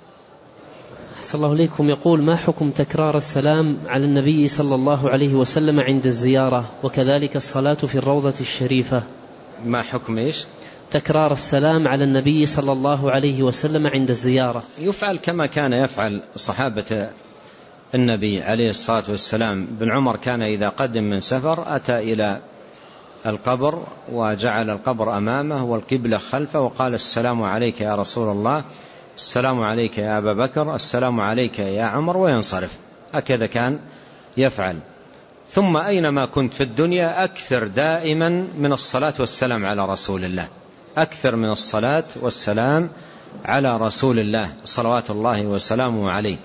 أحسن الله إليكم. يقول: ما حكم تكرار السلام على النبي صلى الله عليه وسلم عند الزيارة، وكذلك الصلاة في الروضة الشريفة؟ ما حكم إيش؟ تكرار السلام على النبي صلى الله عليه وسلم عند الزيارة. يفعل كما كان يفعل صحابة النبي عليه الصلاة والسلام. ابن عمر كان إذا قدم من سفر أتى إلى القبر وجعل القبر أمامه والقبلة خلفه، وقال: السلام عليك يا رسول الله، السلام عليك يا أبا بكر، السلام عليك يا عمر، وينصرف. هكذا كان يفعل. ثم أينما كنت في الدنيا أكثر دائما من الصلاة والسلام على رسول الله، أكثر من الصلاة والسلام على رسول الله صلوات الله وسلامه عليه.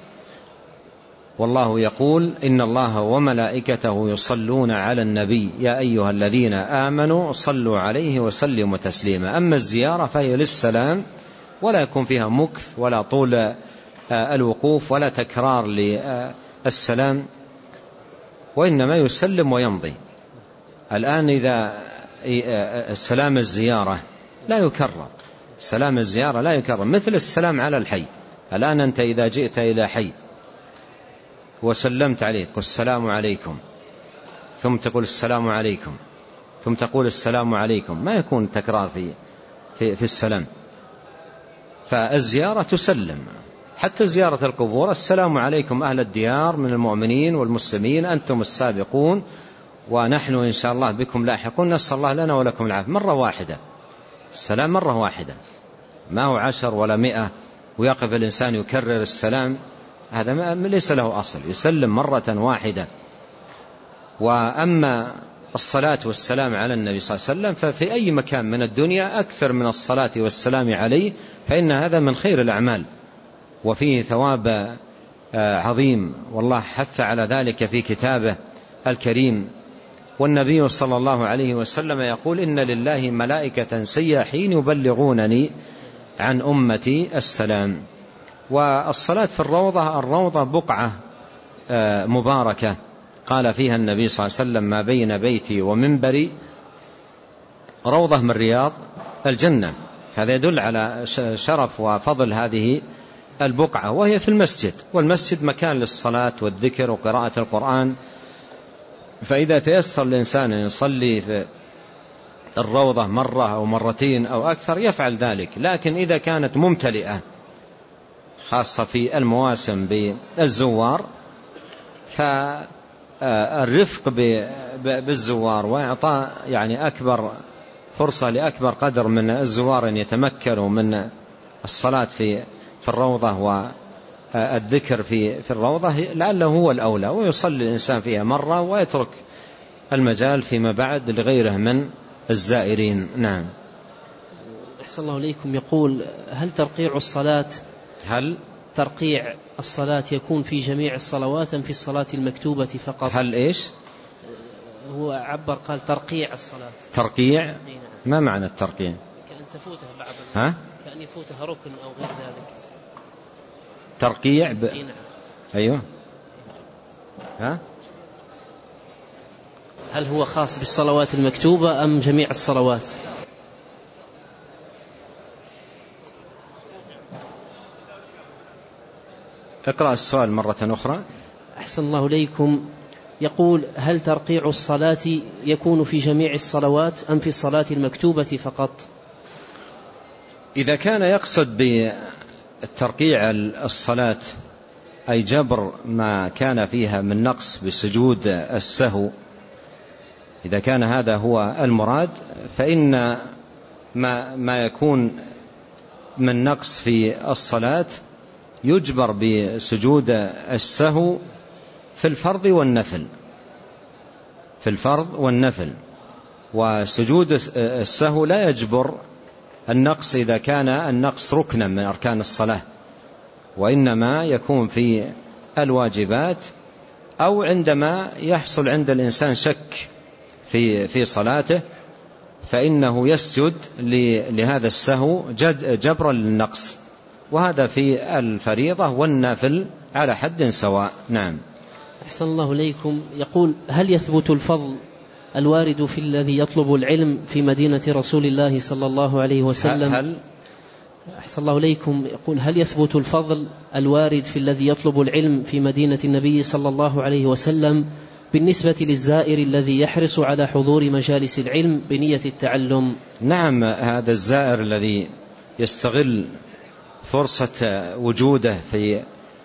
والله يقول: إن الله وملائكته يصلون على النبي يا أيها الذين آمنوا صلوا عليه وسلموا تسليما. أما الزيارة فهي للسلام، ولا يكون فيها مكث ولا طول الوقوف ولا تكرار للسلام، وإنما يسلم ويمضي. الآن إذا سلام الزيارة لا يكرر، سلام الزيارة لا يكرر، مثل السلام على الحي. الآن أنت إذا جئت إلى حي وسلمت عليه تقول السلام عليكم، ثم تقول السلام عليكم، ثم تقول السلام عليكم، ما يكون تكرار في, في, في السلام. فالزيارة تسلم حتى زيارة القبور: السلام عليكم أهل الديار من المؤمنين والمسلمين، أنتم السابقون ونحن إن شاء الله بكم لاحقون، نسأل الله لنا ولكم العافية. مرة واحدة، السلام مرة واحدة، ما هو عشر ولا مئة ويقف الإنسان يكرر السلام، هذا ليس له أصل، يسلم مرة واحدة. وأما الصلاة والسلام على النبي صلى الله عليه وسلم ففي أي مكان من الدنيا أكثر من الصلاة والسلام عليه، فإن هذا من خير الأعمال وفيه ثواب عظيم، والله حث على ذلك في كتابه الكريم. والنبي صلى الله عليه وسلم يقول: إن لله ملائكة سياحين يبلغونني عن أمتي السلام. والصلاة في الروضة، الروضة بقعة مباركة قال فيها النبي صلى الله عليه وسلم: ما بين بيتي ومنبري روضة من رياض الجنة. هذا يدل على شرف وفضل هذه البقعة، وهي في المسجد، والمسجد مكان للصلاة والذكر وقراءة القرآن. فإذا تيسر الإنسان أن يصلي في الروضة مرة أو مرتين أو أكثر يفعل ذلك. لكن إذا كانت ممتلئة خاصة في المواسم بالزوار، فالرفق بالزوار وإعطاء يعني أكبر فرصة لأكبر قدر من الزوار أن يتمكنوا من الصلاة في في الروضة والذكر في في الروضة لعله هو الأولى، ويصلي الإنسان فيها مرة ويترك المجال فيما بعد لغيره من الزائرين. نعم. أحسن الله إليكم. يقول: هل ترقيع الصلاة هل ترقيع الصلاة يكون في جميع الصلوات أم في الصلاة المكتوبة فقط؟ هل إيش؟ هو عبر قال ترقيع الصلاة. ترقيع؟ ما معنى الترقيع؟ كأن تفوتها بعض، ها؟ كأن يفوتها ركن أو غير ذلك. ترقيع ب... أيوه. ها؟ هل هو خاص بالصلوات المكتوبة أم جميع الصلوات؟ اقرأ السؤال مرة أخرى. أحسن الله إليكم. يقول: هل ترقيع الصلاة يكون في جميع الصلوات أم في الصلاة المكتوبة فقط؟ إذا كان يقصد بالترقيع الصلاة أي جبر ما كان فيها من نقص بسجود السهو، إذا كان هذا هو المراد، فإن ما, ما يكون من نقص في الصلاة يجبر بسجود السهو في الفرض والنفل، في الفرض والنفل. وسجود السهو لا يجبر النقص إذا كان النقص ركنا من أركان الصلاة، وإنما يكون في الواجبات أو عندما يحصل عند الإنسان شك في في صلاته، فإنه يسجد لهذا السهو جبرا للنقص، وهذا في الفريضة والنافل على حد سواء. نعم. أحسن الله إليكم. يقول: هل يثبت الفضل الوارد في الذي يطلب العلم في مدينة رسول الله صلى الله عليه وسلم؟ هل أحسن الله إليكم. يقول: هل يثبت الفضل الوارد في الذي يطلب العلم في مدينة النبي صلى الله عليه وسلم بالنسبة للزائر الذي يحرص على حضور مجالس العلم بنية التعلم؟ نعم، هذا الزائر الذي يستغل فرصة وجوده في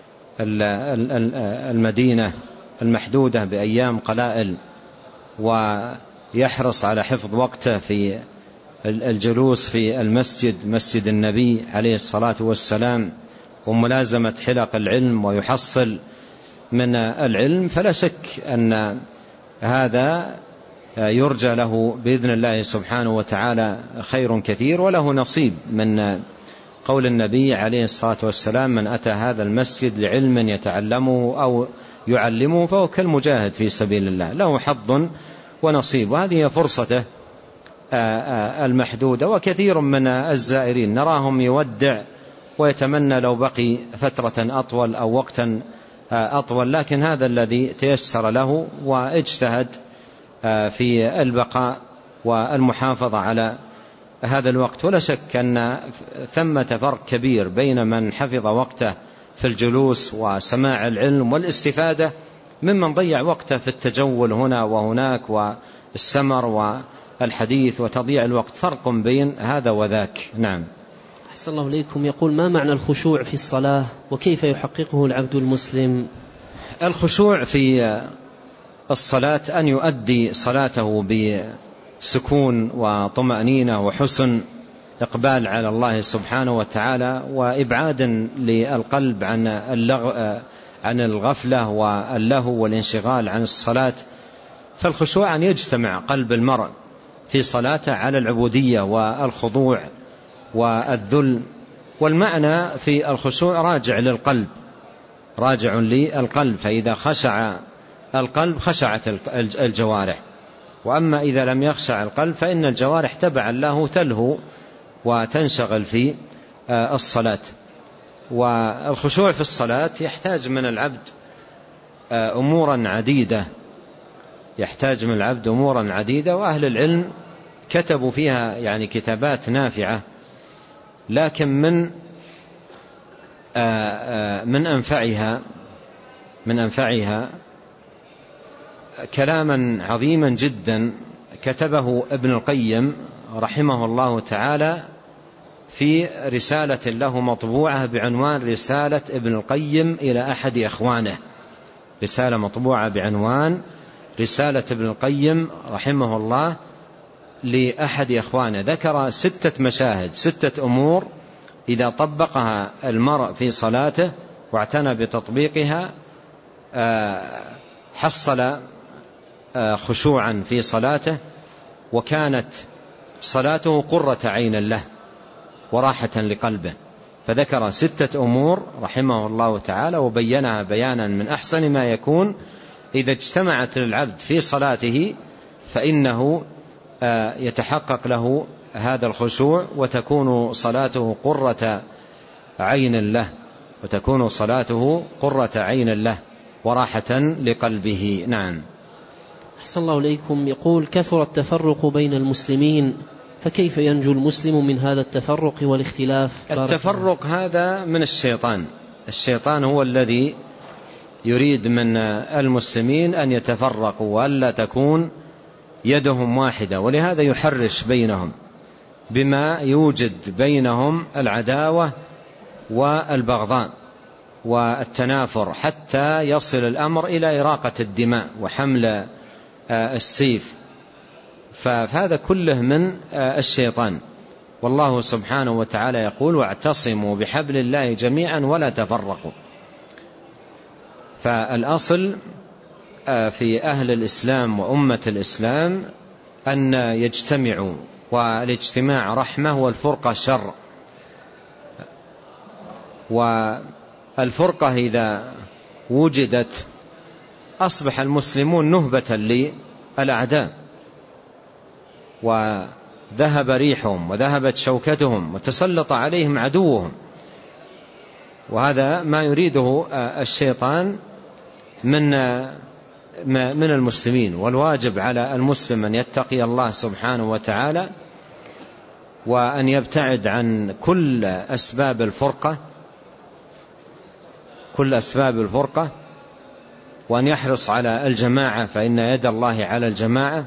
المدينة المحدودة بأيام قلائل ويحرص على حفظ وقته في الجلوس في المسجد مسجد النبي عليه الصلاة والسلام وملازمة حلق العلم ويحصل من العلم، فلا شك أن هذا يرجى له بإذن الله سبحانه وتعالى خير كثير، وله نصيب من قول النبي عليه الصلاة والسلام: من أتى هذا المسجد لعلم يتعلمه أو يعلمه فهو كالمجاهد في سبيل الله، له حظ ونصيب. وهذه فرصته المحدودة. وكثير من الزائرين نراهم يودع ويتمنى لو بقي فترة أطول أو وقتا أطول، لكن هذا الذي تيسر له واجتهد في البقاء والمحافظة على هذا الوقت. ولا شك أن ثمة فرق كبير بين من حفظ وقته في الجلوس وسماع العلم والاستفادة ممن ضيع وقته في التجول هنا وهناك والسمر والحديث وتضييع الوقت. فرق بين هذا وذاك. نعم. أحسن الله إليكم. يقول: ما معنى الخشوع في الصلاة وكيف يحققه العبد المسلم؟ الخشوع في الصلاة أن يؤدي صلاته بسكون وطمأنينة وحسن إقبال على الله سبحانه وتعالى، وإبعاد للقلب عن اللغو عن الغفلة واللهو والانشغال عن الصلاة. فالخشوع أن يجتمع قلب المرء في صلاته على العبودية والخضوع والذل. والمعنى في الخشوع راجع للقلب، راجع للقلب، فإذا خشع القلب خشعت الجوارح، وأما إذا لم يخشع القلب فإن الجوارح تبعا له تلهو وتنشغل في الصلاة. والخشوع في الصلاة يحتاج من العبد أمورا عديدة يحتاج من العبد أمورا عديدة وأهل العلم كتبوا فيها يعني كتابات نافعة، لكن من من أنفعها من أنفعها كلاما عظيما جدا كتبه ابن القيم رحمه الله تعالى في رسالة له مطبوعة بعنوان رسالة ابن القيم إلى أحد إخوانه، رسالة مطبوعة بعنوان رسالة ابن القيم رحمه الله لأحد إخوانه. ذكر ستة مشاهد، ستة أمور إذا طبقها المرء في صلاته واعتنى بتطبيقها حصل خشوعا في صلاته، وكانت صلاته قرة عين له وراحة لقلبه. فذكر ستة أمور رحمه الله تعالى وبينها بيانا من أحسن ما يكون. إذا اجتمعت للعبد في صلاته فإنه يتحقق له هذا الخشوع وتكون صلاته قرة عين له وتكون صلاته قرة عين له وراحة لقلبه. نعم. أحسن الله إليكم. يقول: كثر التفرق بين المسلمين، فكيف ينجو المسلم من هذا التفرق والاختلاف؟ التفرق هذا من الشيطان. الشيطان هو الذي يريد من المسلمين أن يتفرقوا وألا تكون يدهم واحدة، ولهذا يحرش بينهم بما يوجد بينهم العداوة والبغضاء والتنافر، حتى يصل الأمر إلى إراقة الدماء وحمل السيف. فهذا كله من الشيطان. والله سبحانه وتعالى يقول: واعتصموا بحبل الله جميعا ولا تفرقوا. فالأصل في أهل الإسلام وأمة الإسلام أن يجتمعوا، والاجتماع رحمة والفرقة شر. والفرقة إذا وجدت أصبح المسلمون نهبة للأعداء، وذهب ريحهم وذهبت شوكتهم وتسلط عليهم عدوهم. وهذا ما يريده الشيطان من من المسلمين. والواجب على المسلم أن يتقي الله سبحانه وتعالى وأن يبتعد عن كل أسباب الفرقة كل أسباب الفرقة وأن يحرص على الجماعة، فإن يد الله على الجماعة،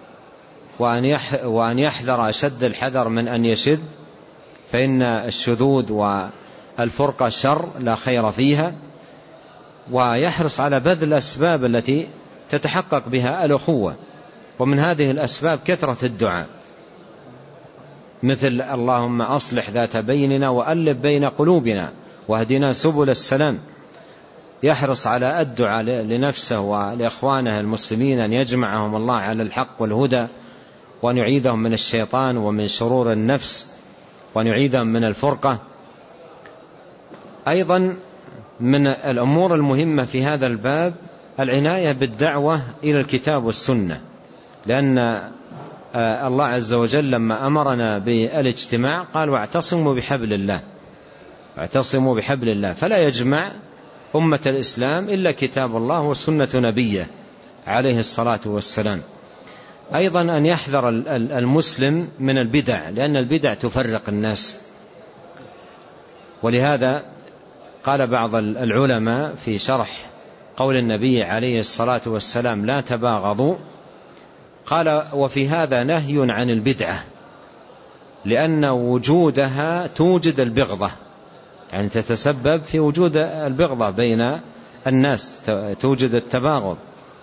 وأن يحذر أشد الحذر من أن يشد، فإن الشذوذ والفرقة شر لا خير فيها. ويحرص على بذل الأسباب التي تتحقق بها الأخوة، ومن هذه الأسباب كثرة الدعاء، مثل: اللهم أصلح ذات بيننا وألف بين قلوبنا واهدنا سبل السلام. يحرص على الدعاء لنفسه ولإخوانه المسلمين أن يجمعهم الله على الحق والهدى، وأن يعيذهم من الشيطان ومن شرور النفس، وأن يعيذهم من الفرقة. أيضا من الأمور المهمة في هذا الباب العناية بالدعوة إلى الكتاب والسنة، لأن الله عز وجل لما أمرنا بالاجتماع قال: واعتصموا بحبل الله واعتصموا بحبل الله. فلا يجمع أمة الإسلام إلا كتاب الله وسنة نبيه عليه الصلاة والسلام. أيضا أن يحذر المسلم من البدع، لأن البدع تفرق الناس. ولهذا قال بعض العلماء في شرح قول النبي عليه الصلاة والسلام: لا تباغضوا، قال: وفي هذا نهي عن البدعة، لأن وجودها توجد البغضة، يعني تتسبب في وجود البغضة بين الناس، توجد التباغض.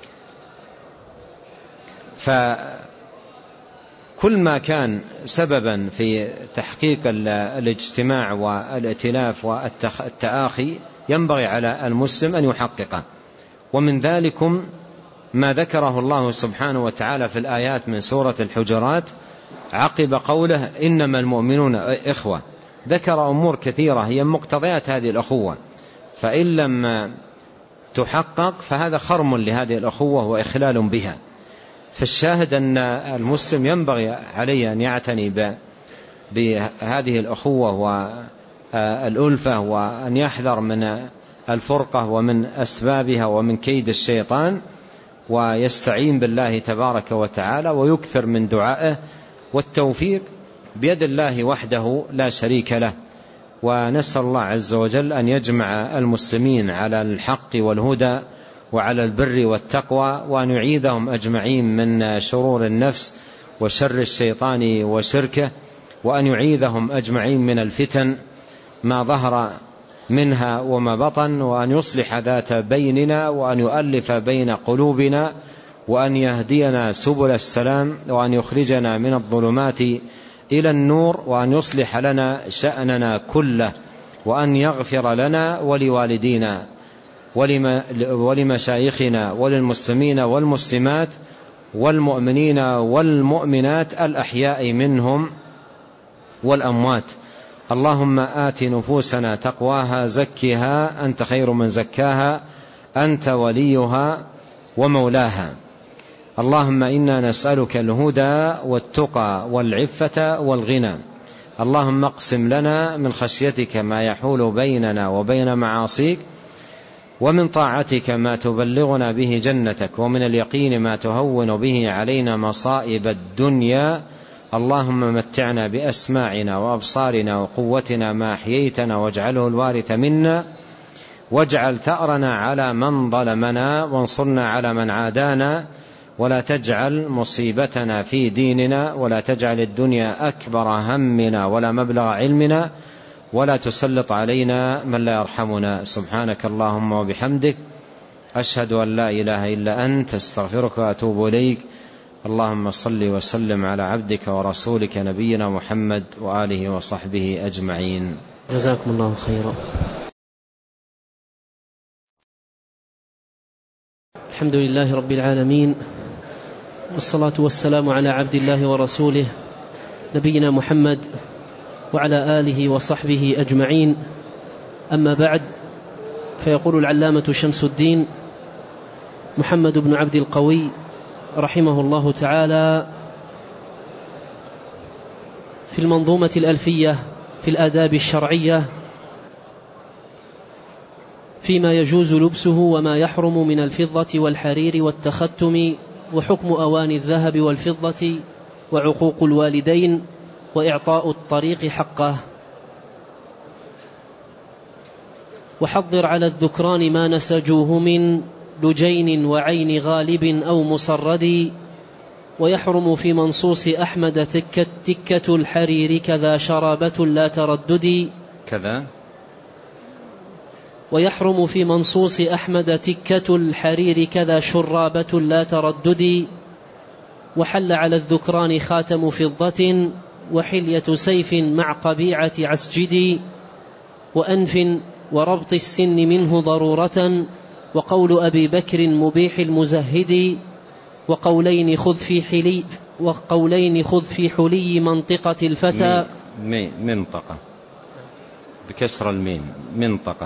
فكل ما كان سببا في تحقيق الاجتماع والائتلاف والتآخي ينبغي على المسلم أن يحققه. ومن ذلكم ما ذكره الله سبحانه وتعالى في الآيات من سورة الحجرات عقب قوله إنما المؤمنون إخوة، ذكر أمور كثيرة هي مقتضيات هذه الأخوة، فإن لم تحقق فهذا خرم لهذه الأخوة وإخلال بها. فالشاهد أن المسلم ينبغي عليه أن يعتني بهذه الأخوة والألفة، وأن يحذر من الفرقة ومن أسبابها ومن كيد الشيطان، ويستعين بالله تبارك وتعالى ويكثر من دعائه، والتوفيق بيد الله وحده لا شريك له. ونسأل الله عز وجل أن يجمع المسلمين على الحق والهدى وعلى البر والتقوى، وأن يعيذهم أجمعين من شرور النفس وشر الشيطان وشركه، وأن يعيذهم أجمعين من الفتن ما ظهر منها وما بطن، وأن يصلح ذات بيننا، وأن يؤلف بين قلوبنا، وأن يهدينا سبل السلام، وأن يخرجنا من الظلمات إلى النور، وأن يصلح لنا شأننا كله، وأن يغفر لنا ولوالدينا ولمشايخنا وللمسلمين والمسلمات والمؤمنين والمؤمنات الأحياء منهم والأموات. اللهم آت نفوسنا تقواها زكها أنت خير من زكاها أنت وليها ومولاها. اللهم إنا نسألك الهدى والتقى والعفة والغنى. اللهم اقسم لنا من خشيتك ما يحول بيننا وبين معاصيك، ومن طاعتك ما تبلغنا به جنتك، ومن اليقين ما تهون به علينا مصائب الدنيا. اللهم متعنا بأسماعنا وأبصارنا وقوتنا ما أحييتنا، واجعله الوارث منا، واجعل ثأرنا على من ظلمنا، وانصرنا على من عادانا، ولا تجعل مصيبتنا في ديننا، ولا تجعل الدنيا أكبر همنا ولا مبلغ علمنا، ولا تسلط علينا من لا يرحمنا. سبحانك اللهم وبحمدك، أشهد أن لا إله إلا أنت، استغفرك وأتوب إليك. اللهم صل وسلم على عبدك ورسولك نبينا محمد وآله وصحبه أجمعين. جزاكم الله خيرا. الحمد لله رب العالمين، والصلاة والسلام على عبد الله ورسوله نبينا محمد وعلى آله وصحبه أجمعين. أما بعد، فيقول العلامة شمس الدين محمد بن عبد القوي رحمه الله تعالى في المنظومة الألفية في الآداب الشرعية فيما يجوز لبسه وما يحرم من الفضة والحرير والتختم، وحكم أواني الذهب والفضة، وعقوق الوالدين، وإعطاء الطريق حقه. وحضر على الذكران ما نسجوه من لجين وعين غالب أو مصرد، ويحرم في منصوص أحمد تكة, تكة الحرير كذا شرابة لا تردد كذا. ويحرم في منصوص أحمد تكة الحرير كذا شرابة لا تردد. وحل على الذكران خاتم فضة، وحلية سيف مع قبيعة عسجد، وأنف وربط السن منه ضرورة، وقول أبي بكر مبيح المزهد، وقولين خذ في حلي وقولين خذ في حلي منطقة الفتى منطقة بكسر الميم منطقة.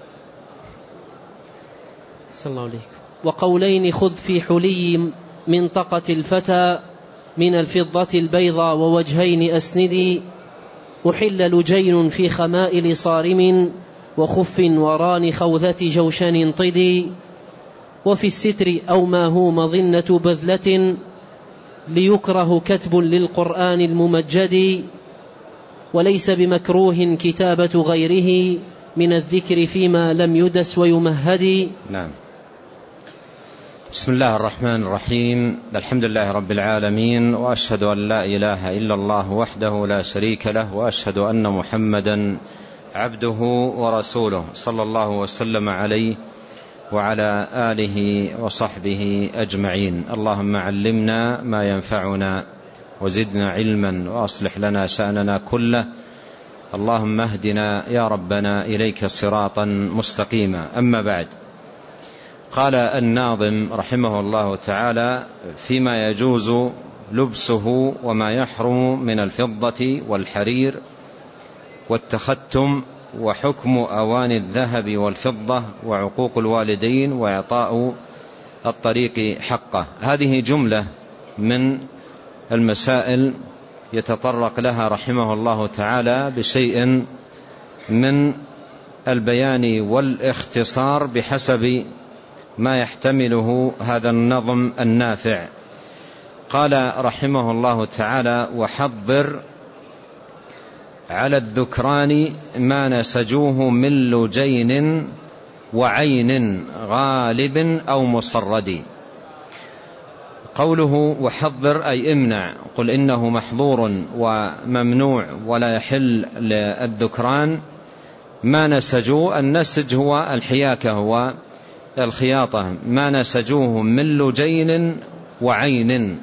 صلى الله عليه. وقولين خذ في حلي منطقة الفتى من الفضة البيضاء ووجهين أسندي، أحل لجين في خمائل صارم، وخف وران خوذة جوشن طدي، وفي الستر أو ما هو مظنة بذلة، ليكره كتب للقرآن الممجد، وليس بمكروه كتابة غيره من الذكر فيما لم يدس ويمهد. نعم. بسم الله الرحمن الرحيم. الحمد لله رب العالمين، وأشهد أن لا إله إلا الله وحده لا شريك له، وأشهد أن محمدا عبده ورسوله صلى الله وسلم عليه وعلى آله وصحبه أجمعين. اللهم علمنا ما ينفعنا وزدنا علما وأصلح لنا شأننا كله. اللهم اهدنا يا ربنا إليك صراطا مستقيما. أما بعد، قال الناظم رحمه الله تعالى: فيما يجوز لبسه وما يحرم من الفضة والحرير والتختم، وحكم أواني الذهب والفضة، وعقوق الوالدين، وإعطاء الطريق حقه. هذه جملة من المسائل يتطرق لها رحمه الله تعالى بشيء من البيان والاختصار بحسب ما يحتمله هذا النظم النافع. قال رحمه الله تعالى: وحضر على الذكران ما نسجوه من لجين وعين غالب أو مصرد. قوله وحضر أي امنع، قل إنه محظور وممنوع ولا يحل للذكران ما نسجوه. النسج هو الحياكة، هو الخياطة. ما نسجوه من لجين وعين.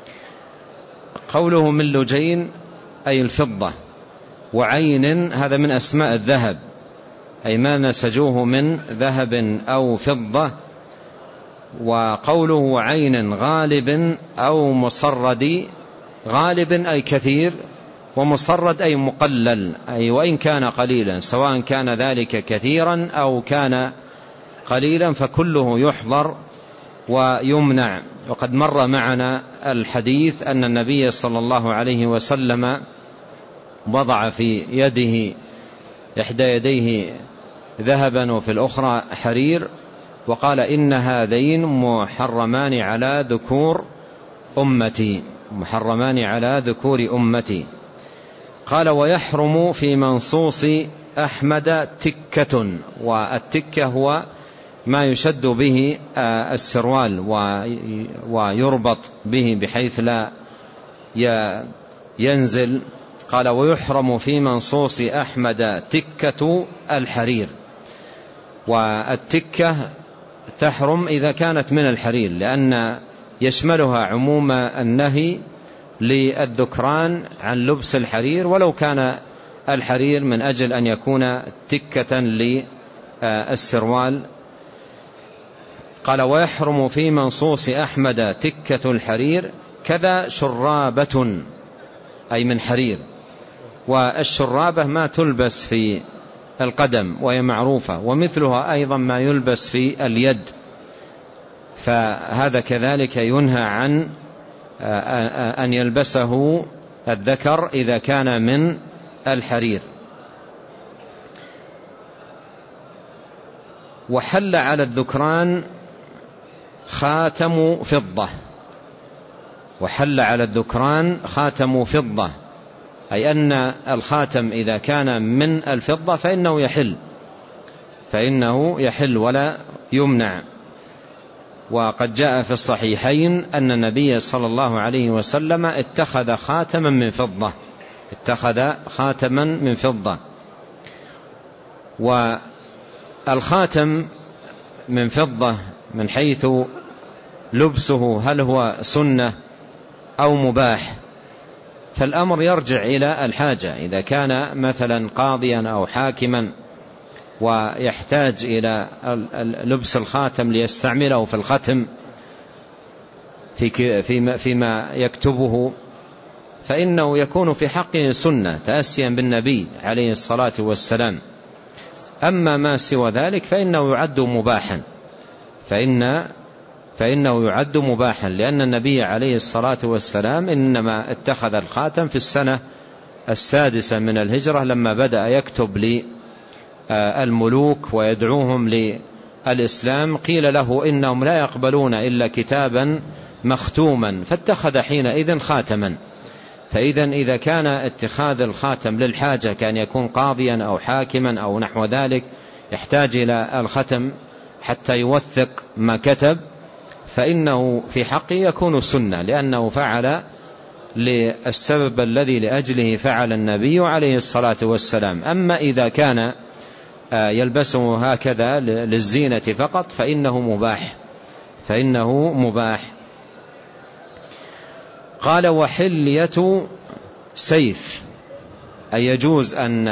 قوله من لجين أي الفضة، وعين هذا من أسماء الذهب، أي ما نسجوه من ذهب أو فضة. وقوله وعين غالب أو مصرد، غالب أي كثير، ومصرد أي مقلل، أي وإن كان قليلا، سواء كان ذلك كثيرا أو كان قليلا فكله يحضر ويمنع. وقد مر معنا الحديث أن النبي صلى الله عليه وسلم وضع في يده إحدى يديه ذهبا وفي الأخرى حرير، وقال إن هذين محرمان على ذكور أمتي، محرمان على ذكور أمتي. قال ويحرم في منصوص أحمد تكة، والتكة هو ما يشد به السروال ويربط به بحيث لا ينزل. قال ويحرم في منصوص أحمد تكة الحرير. والتكة تحرم إذا كانت من الحرير، لأن يشملها عموم النهي للذكران عن لبس الحرير، ولو كان الحرير من أجل أن يكون تكة للسروال. قال ويحرم في منصوص أحمد تكة الحرير، كذا شرابة أي من حرير. والشرابة ما تلبس في القدم وهي معروفة، ومثلها أيضا ما يلبس في اليد، فهذا كذلك ينهى عن أن يلبسه الذكر إذا كان من الحرير. وحل على الذكران خاتم فضة، وحل على الذكران خاتم فضة، أي أن الخاتم إذا كان من الفضة فإنه يحل، فإنه يحل ولا يمنع. وقد جاء في الصحيحين أن النبي صلى الله عليه وسلم اتخذ خاتما من فضة، اتخذ خاتما من فضة. والخاتم من فضة من حيث لبسه هل هو سنة أو مباح، فالأمر يرجع إلى الحاجة. إذا كان مثلا قاضيا أو حاكما ويحتاج إلى لبس الخاتم ليستعمله في الختم فيما يكتبه، فإنه يكون في حقه سنة تأسيا بالنبي عليه الصلاة والسلام. أما ما سوى ذلك فإنه يعد مباحا، فإن فإنه يعد مباحا، لأن النبي عليه الصلاة والسلام إنما اتخذ الخاتم في السنة السادسة من الهجرة، لما بدأ يكتب للملوك ويدعوهم للإسلام. قيل له إنهم لا يقبلون إلا كتابا مختوما، فاتخذ حينئذ خاتما. فإذا إذا كان اتخاذ الخاتم للحاجة، كان يكون قاضيا أو حاكما أو نحو ذلك، يحتاج إلى الختم حتى يوثق ما كتب، فإنه في حقه يكون سنة، لأنه فعل للسبب الذي لأجله فعل النبي عليه الصلاة والسلام. أما إذا كان يلبسه هكذا للزينة فقط فإنه مباح فإنه مباح. قال وحلية سيف، أي يجوز أن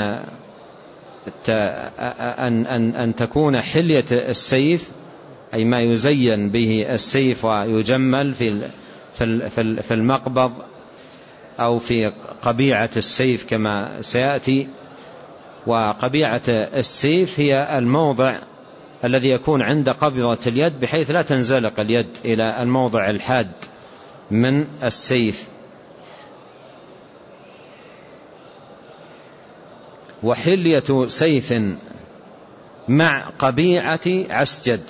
أن أن أن تكون حلية السيف، أي ما يزين به السيف ويجمل في في المقبض أو في قبيعة السيف كما سيأتي. وقبيعة السيف هي الموضع الذي يكون عند قبضة اليد بحيث لا تنزلق اليد إلى الموضع الحاد من السيف. وحلية سيف مع قبيعة عسجد.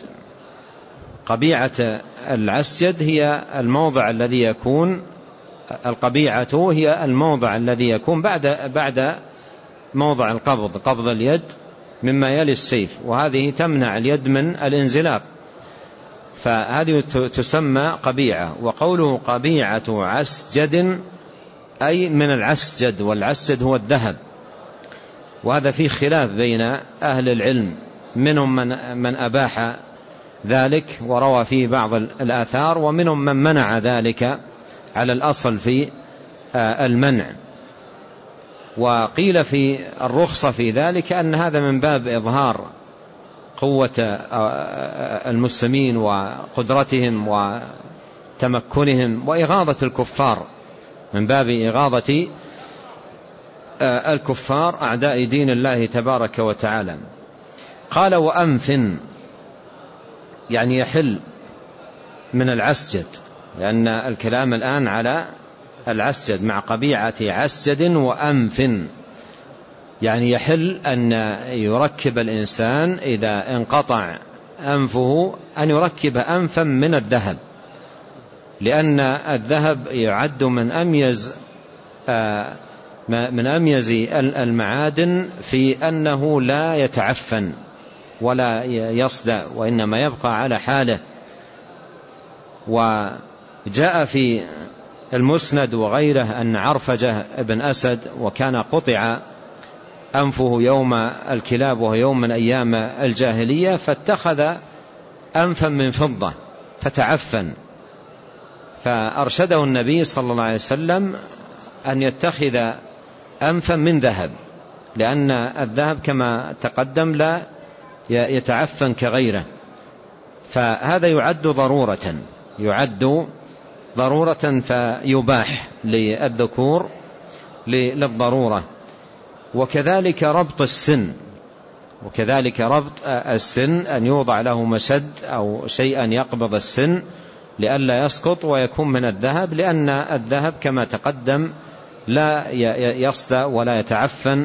قبيعة العسجد هي الموضع الذي يكون، القبيعة هي الموضع الذي يكون بعد بعد موضع القبض، قبض اليد مما يلي السيف، وهذه تمنع اليد من الانزلاق، فهذه تسمى قبيعة. وقوله قبيعة عسجد أي من العسجد، والعسجد هو الذهب، وهذا فيه خلاف بين أهل العلم، منهم من, من أباح ذلك وروى فيه بعض الآثار، ومنهم من منع ذلك على الأصل في المنع. وقيل في الرخصة في ذلك أن هذا من باب إظهار قوة المسلمين وقدرتهم وتمكنهم وإغاظة الكفار، من باب إغاظة الكفار أعداء دين الله تبارك وتعالى. قال وأنف، يعني يحل من العسجد، لأن الكلام الآن على العسجد مع قبيعة عسجد وأنف، يعني يحل أن يركب الإنسان إذا انقطع أنفه أن يركب أنفا من الذهب، لأن الذهب يعد من أميز من أميز المعادن في أنه لا يتعفن ولا يصدأ، وإنما يبقى على حاله. وجاء في المسند وغيره أن عرفجة بن أسد وكان قطع أنفه يوم الكلاب وهو يوم من أيام الجاهلية، فاتخذ أنفا من فضة فتعفن، فأرشده النبي صلى الله عليه وسلم أن يتخذ أنفا من ذهب، لأن الذهب كما تقدم لا يتعفن كغيره، فهذا يعد ضرورة يعد ضرورة فيباح للذكور للضرورة. وكذلك ربط السن، وكذلك ربط السن أن يوضع له مشد أو شيئا يقبض السن لئلا يسقط ويكون من الذهب، لأن الذهب كما تقدم لا يصدأ ولا يتعفن.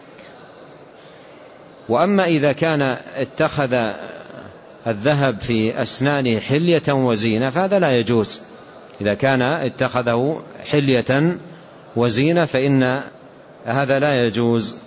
وأما إذا كان اتخذ الذهب في أسنانه حلية وزينة فهذا لا يجوز. إذا كان اتخذه حلية وزينة فإن هذا لا يجوز.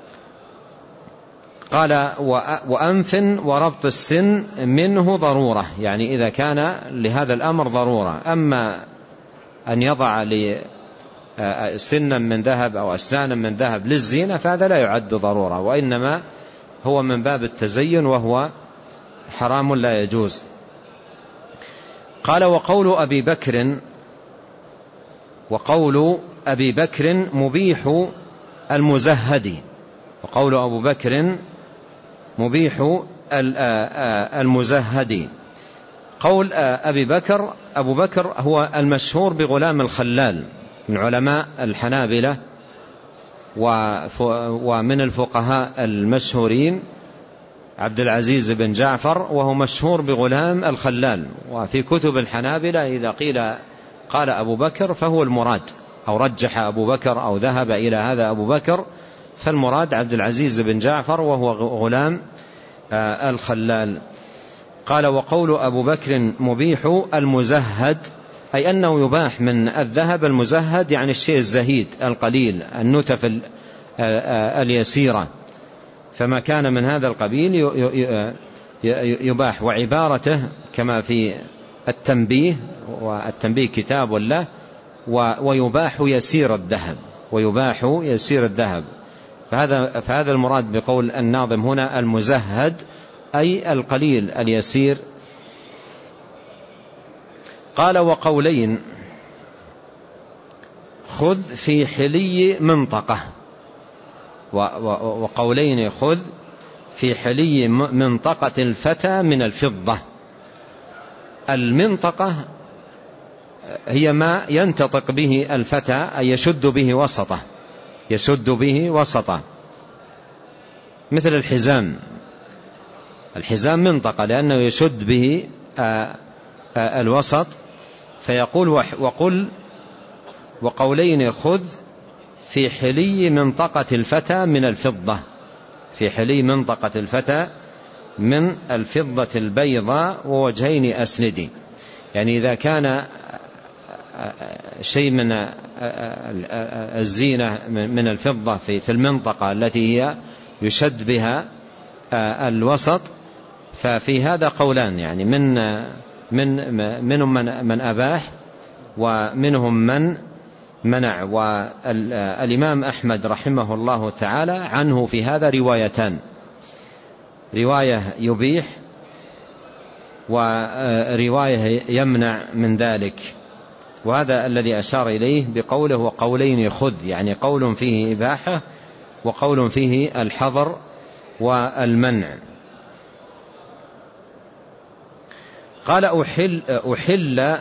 قال وأنف وربط السن منه ضرورة، يعني إذا كان لهذا الأمر ضرورة. أما أن يضع سنا من ذهب أو أسنانا من ذهب للزينة فهذا لا يعد ضرورة، وإنما هو من باب التزين وهو حرام لا يجوز. قال وقول أبي بكر وقول أبي بكر مبيح المزهد، وقول أبو بكر مبيح المزهد. قول أبي بكر، أبو بكر هو المشهور بغلام الخلال من علماء الحنابلة ومن الفقهاء المشهورين، عبد العزيز بن جعفر، وهو مشهور بغلام الخلال. وفي كتب الحنابلة إذا قيل قال أبو بكر فهو المراد، أو رجح أبو بكر أو ذهب إلى هذا أبو بكر، فالمراد عبد العزيز بن جعفر وهو غلام الخلال. قال وقول أبو بكر مبيح المزهد، أي أنه يباح من الذهب المزهد، يعني الشيء الزهيد القليل النتف اليسيرة، فما كان من هذا القبيل يباح. وعبارته كما في التنبيه، والتنبيه كتاب له، ويباح يسير الذهب، ويباح يسير الذهب. فهذا, فهذا المراد بقول الناظم هنا المزهد، أي القليل اليسير. قال وقولين خذ في حلي منطقة، وقولين خذ في حلي منطقة الفتى من الفضة. المنطقة هي ما ينتطق به الفتى، أي يشد به وسطه، يشد به وسطه، مثل الحزام. الحزام منطقة لأنه يشد به الوسط. فيقول وقل وقولين خذ في حلي منطقة الفتى من الفضة، في حلي منطقة الفتى من الفضة البيضاء ووجهين أسندي. يعني إذا كان شيء من الزينة من الفضة في المنطقة التي هي يشد بها الوسط، ففي هذا قولان، يعني من من منهم من, من أباح ومنهم من منع. والإمام أحمد رحمه الله تعالى عنه في هذا روايتان، رواية يبيح ورواية يمنع من ذلك. وهذا الذي أشار إليه بقوله وقولين خذ، يعني قول فيه إباحة وقول فيه الحظر والمنع. قال أحل, أحل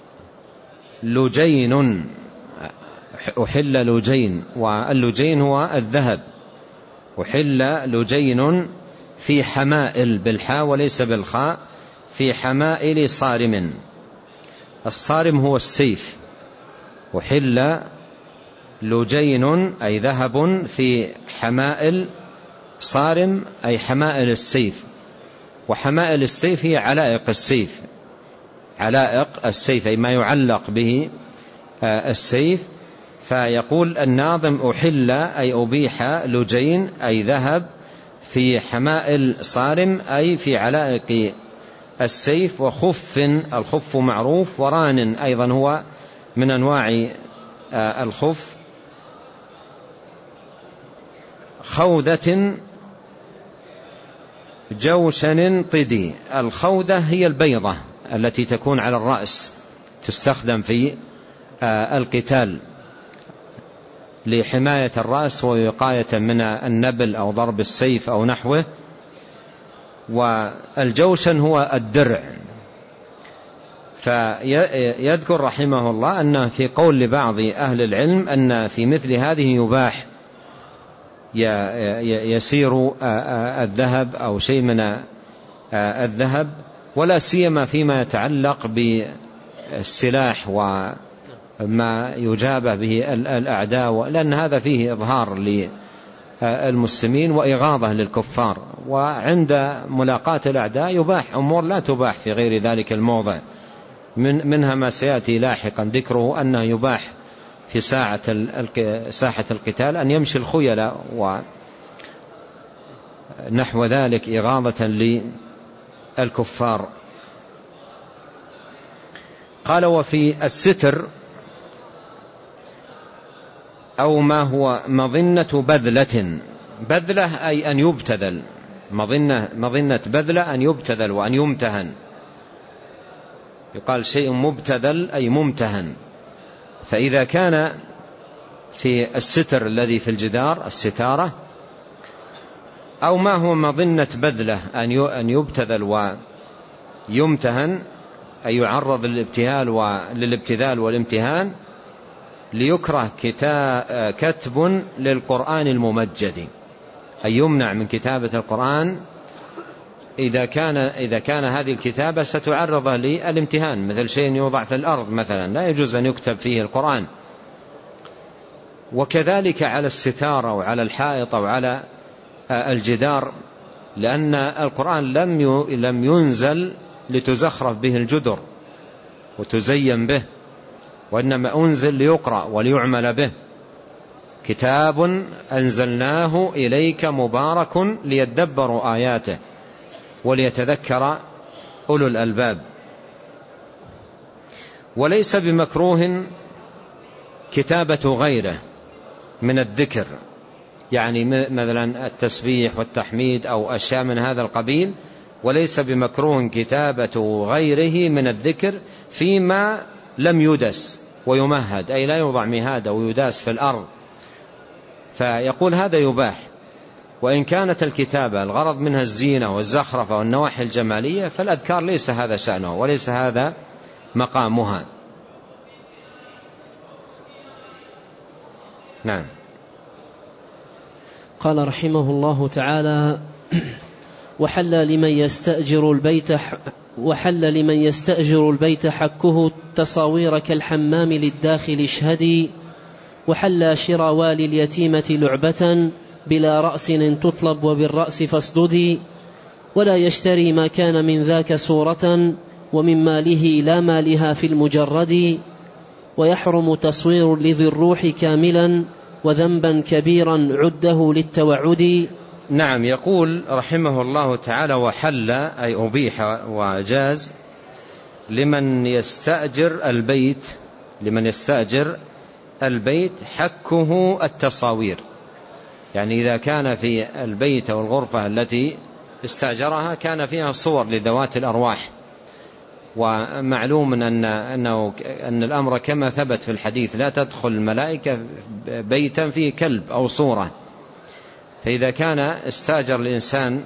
لجين، أحل لجين، واللجين هو الذهب. أحل لجين في حمائل بالحاء وليس بالخاء، في حمائل صارم. الصارم هو السيف. أحل لجين أي ذهب في حمائل صارم أي حمائل السيف. وحمائل السيف هي علائق السيف، علائق السيف أي ما يعلق به السيف. فيقول الناظم أحل أي أبيح لجين أي ذهب في حمائل صارم أي في علائق السيف. وخف، الخف معروف، وران أيضا هو من أنواع الخف. خوذة جوشن طدي. الخوذة هي البيضة التي تكون على الرأس، تستخدم في القتال لحماية الرأس ووقاية من النبل أو ضرب السيف أو نحوه. والجوشن هو الدرع. فيذكر رحمه الله أن في قول لبعض أهل العلم أن في مثل هذه يباح يسير الذهب أو شيء من الذهب، ولا سيما فيما يتعلق بالسلاح وما يجابه به الأعداء، لأن هذا فيه إظهار للمسلمين وإغاظة للكفار. وعند ملاقاة الأعداء يباح أمور لا تباح في غير ذلك الموضع، من منها ما سيأتي لاحقا ذكره أنه يباح في ساعة ساحة القتال أن يمشي الخيلاء ونحو ذلك إغاظة للكفار. قال وفي الستر أو ما هو مظنة بذلة. بذلة أي أن يبتذل، مظنة, مظنة بذلة أن يبتذل وأن يمتهن. يقال شيء مبتذل أي ممتهن. فإذا كان في الستر الذي في الجدار الستارة أو ما هو مظنة بذلة أن يبتذل ويمتهن أي يعرض للابتهال وللابتذال والامتهان، ليكره كتب للقرآن الممجد، أي يمنع من كتابة القرآن إذا كان, إذا كان هذه الكتابة ستعرض للامتهان، مثل شيء يوضع في الأرض مثلا لا يجوز أن يكتب فيه القرآن. وكذلك على الستارة وعلى الحائط وعلى الجدار، لأن القرآن لم لم ينزل لتزخرف به الجدر وتزين به، وإنما أنزل ليقرأ وليعمل به. كتاب أنزلناه إليك مبارك ليدبروا آياته وليتذكر أولو الألباب. وليس بمكروه كتابة غيره من الذكر، يعني مثلا التسبيح والتحميد أو أشياء من هذا القبيل، وليس بمكروه كتابة غيره من الذكر فيما لم يدس ويمهد، أي لا يوضع مهاد أو يداس في الأرض، فيقول هذا يباح. وإن كانت الكتابة الغرض منها الزينة والزخرفة والنواحي الجمالية فالأذكار ليس هذا شأنه وليس هذا مقامها. نعم. قال رحمه الله تعالى: وحل لمن يستأجر البيت وحل لمن يستأجر البيت حكه تصاوير كالحمام للداخل اشهدي، وحل شرى والي اليتيمة لعبة بلا رأس إن تطلب وبالرأس فاسددي، ولا يشتري ما كان من ذاك صورة ومن ماله لا مالها في المجرد، ويحرم تصوير لذي الروح كاملا وذنبا كبيرا عده للتوعد. نعم. يقول رحمه الله تعالى: وحل أي أبيح وجاز لمن يستأجر البيت لمن يستأجر البيت حكه التصاوير، يعني إذا كان في البيت أو الغرفة التي استأجرها كان فيها صور لذوات الأرواح، ومعلوم أن, أنه أن الأمر كما ثبت في الحديث: لا تدخل الملائكة بيتا فيه كلب أو صورة. فإذا كان استاجر الإنسان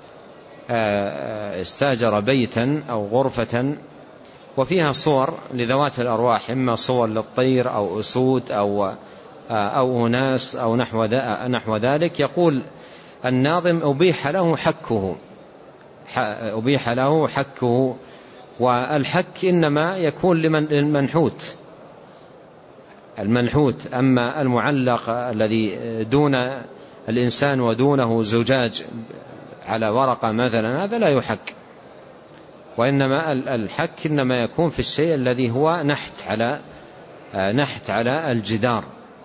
استاجر بيتا أو غرفة وفيها صور لذوات الأرواح، إما صور للطير أو أسود أو أو أناس أو نحو ذلك، يقول الناظم: أبيح له حكه أبيح له حكه والحك إنما يكون للمنحوت المنحوت أما المعلق الذي دون الإنسان ودونه زجاج على ورقة مثلا هذا لا يحك، وإنما الحك إنما يكون في الشيء الذي هو نحت على نحت على الجدار.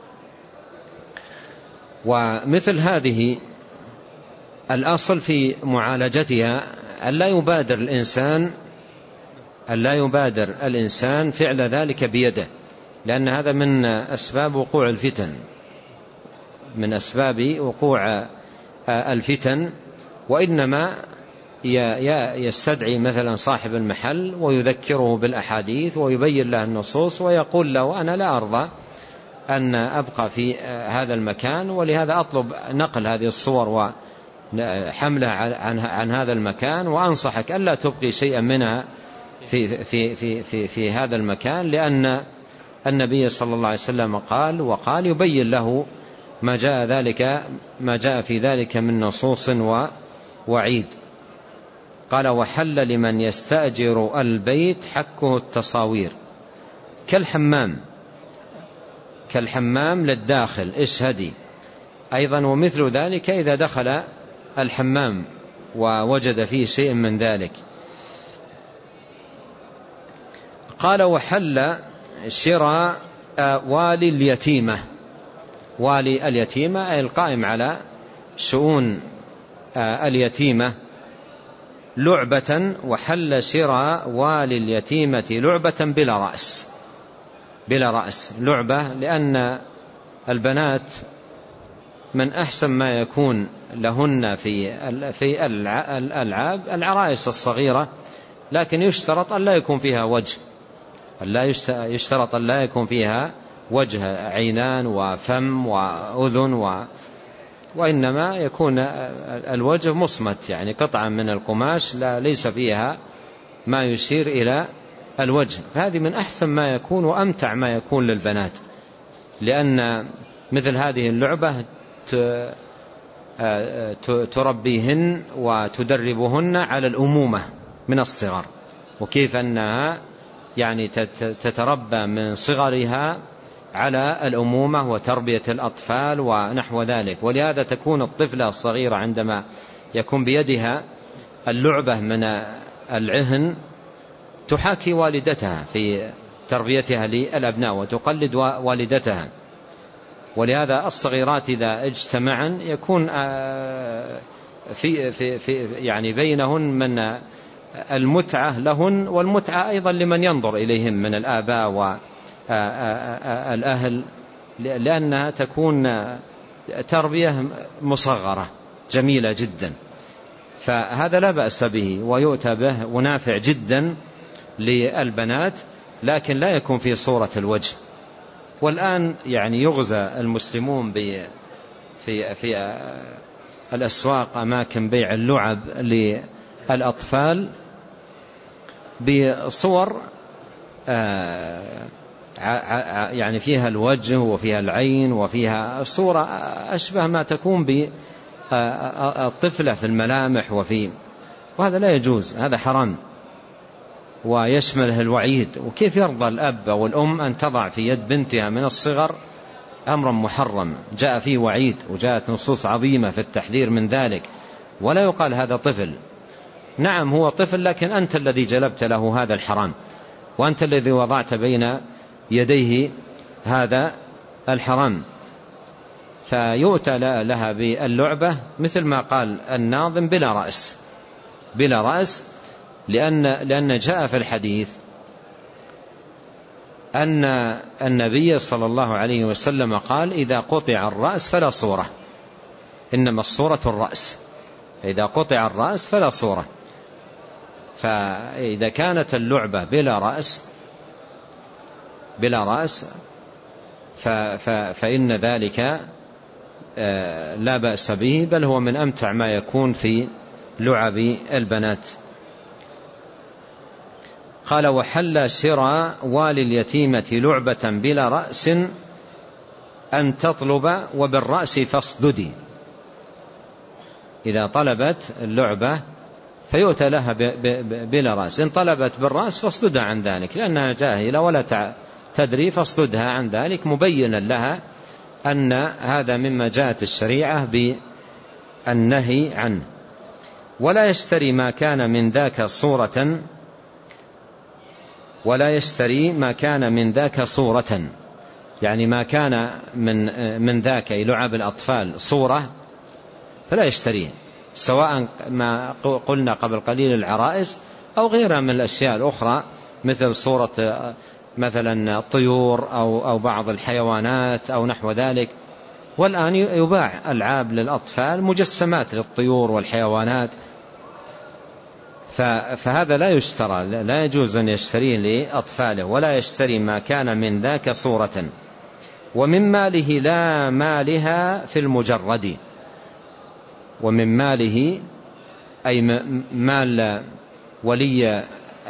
ومثل هذه الأصل في معالجتها ألا يبادر الإنسان ألا يبادر الإنسان فعل ذلك بيده، لأن هذا من أسباب وقوع الفتن من أسباب وقوع الفتن وإنما يستدعي مثلا صاحب المحل ويذكره بالأحاديث ويبين له النصوص ويقول له: أنا لا أرضى أن أبقى في هذا المكان، ولهذا أطلب نقل هذه الصور وحملها عن, عن هذا المكان، وأنصحك ألا تبقي شيئا منها في, في, في, في, في هذا المكان، لأن النبي صلى الله عليه وسلم قال وقال يبين له ما جاء ذلك ما جاء في ذلك من نصوص ووعيد. قال: وحل لمن يستأجر البيت حكه التصاوير كالحمام كالحمام للداخل اشهدي أيضا، ومثل ذلك إذا دخل الحمام ووجد فيه شيء من ذلك. قال: وحل شراء والي اليتيمة والي اليتيمة أي القائم على شؤون اليتيمة لعبة، وحل شراء والي اليتيمة لعبة بلا رأس بلا رأس لعبة، لأن البنات من أحسن ما يكون لهن في في الألعاب العرائس الصغيرة، لكن يشترط أن لا يكون فيها وجه لا يشترط أن لا يكون فيها وجه عينان وفم وأذن و... وإنما يكون الوجه مصمت، يعني قطعة من القماش لا ليس فيها ما يشير إلى الوجه. فهذه من أحسن ما يكون وأمتع ما يكون للبنات، لأن مثل هذه اللعبة تربيهن وتدربهن على الأمومة من الصغر، وكيف أنها يعني تتربى من صغرها على الأمومة وتربية الأطفال ونحو ذلك. ولهذا تكون الطفلة الصغيرة عندما يكون بيدها اللعبة من العهن تحاكي والدتها في تربيتها للأبناء وتقلد والدتها. ولهذا الصغيرات إذا اجتمعن يكون في في في يعني بينهن من المتعة لهن، والمتعة أيضا لمن ينظر إليهم من الآباء والأهل، لأنها تكون تربية مصغرة جميلة جدا، فهذا لا بأس به ويؤتى به ونافع جدا للبنات، لكن لا يكون في صورة الوجه. والآن يعني يغزى المسلمون في في الأسواق أماكن بيع اللعب للأطفال بصور يعني فيها الوجه وفيها العين وفيها صورة أشبه ما تكون بالطفلة في الملامح وفي، وهذا لا يجوز، هذا حرام ويشمله الوعيد. وكيف يرضى الأب أو الأم أن تضع في يد بنتها من الصغر أمرا محرم جاء فيه وعيد وجاءت نصوص عظيمة في التحذير من ذلك، ولا يقال هذا طفل. نعم هو طفل، لكن أنت الذي جلبت له هذا الحرام، وأنت الذي وضعت بين يديه هذا الحرام. فيؤتى لها باللعبة مثل ما قال الناظم بلا رأس، بلا رأس، لأن, لأن جاء في الحديث أن النبي صلى الله عليه وسلم قال إذا قطع الرأس فلا صورة، إنما الصورة الرأس، إذا قطع الرأس فلا صورة. فإذا كانت اللعبة بلا رأس بلا رأس فإن ذلك لا بأس به، بل هو من أمتع ما يكون في لعب البنات. قال وحل شراء والي اليتيمة لعبة بلا رأس أن تطلب وبالرأس فاصددي. إذا طلبت اللعبة فيؤتى لها بلا رأس، إن طلبت بالرأس فاصددها عن ذلك، لأنها جاهلة ولا تدري، فاصددها عن ذلك مبينا لها أن هذا مما جاءت الشريعة بالنهي عنه. ولا يشتري ما كان من ذاك صورة ولا يشتري ما كان من ذاك صورة، يعني ما كان من من ذاك لعب الأطفال صورة فلا يشتريه، سواء ما قلنا قبل قليل العرائس أو غيرها من الأشياء الأخرى، مثل صورة مثلا الطيور أو أو بعض الحيوانات أو نحو ذلك. والآن يباع ألعاب للأطفال مجسمات للطيور والحيوانات، فهذا لا يشترى، لا يجوز أن يشتريه لأطفاله. ولا يشتري ما كان من ذاك صورة. ومن ماله لا مالها في المجرد، ومن ماله أي مال ولي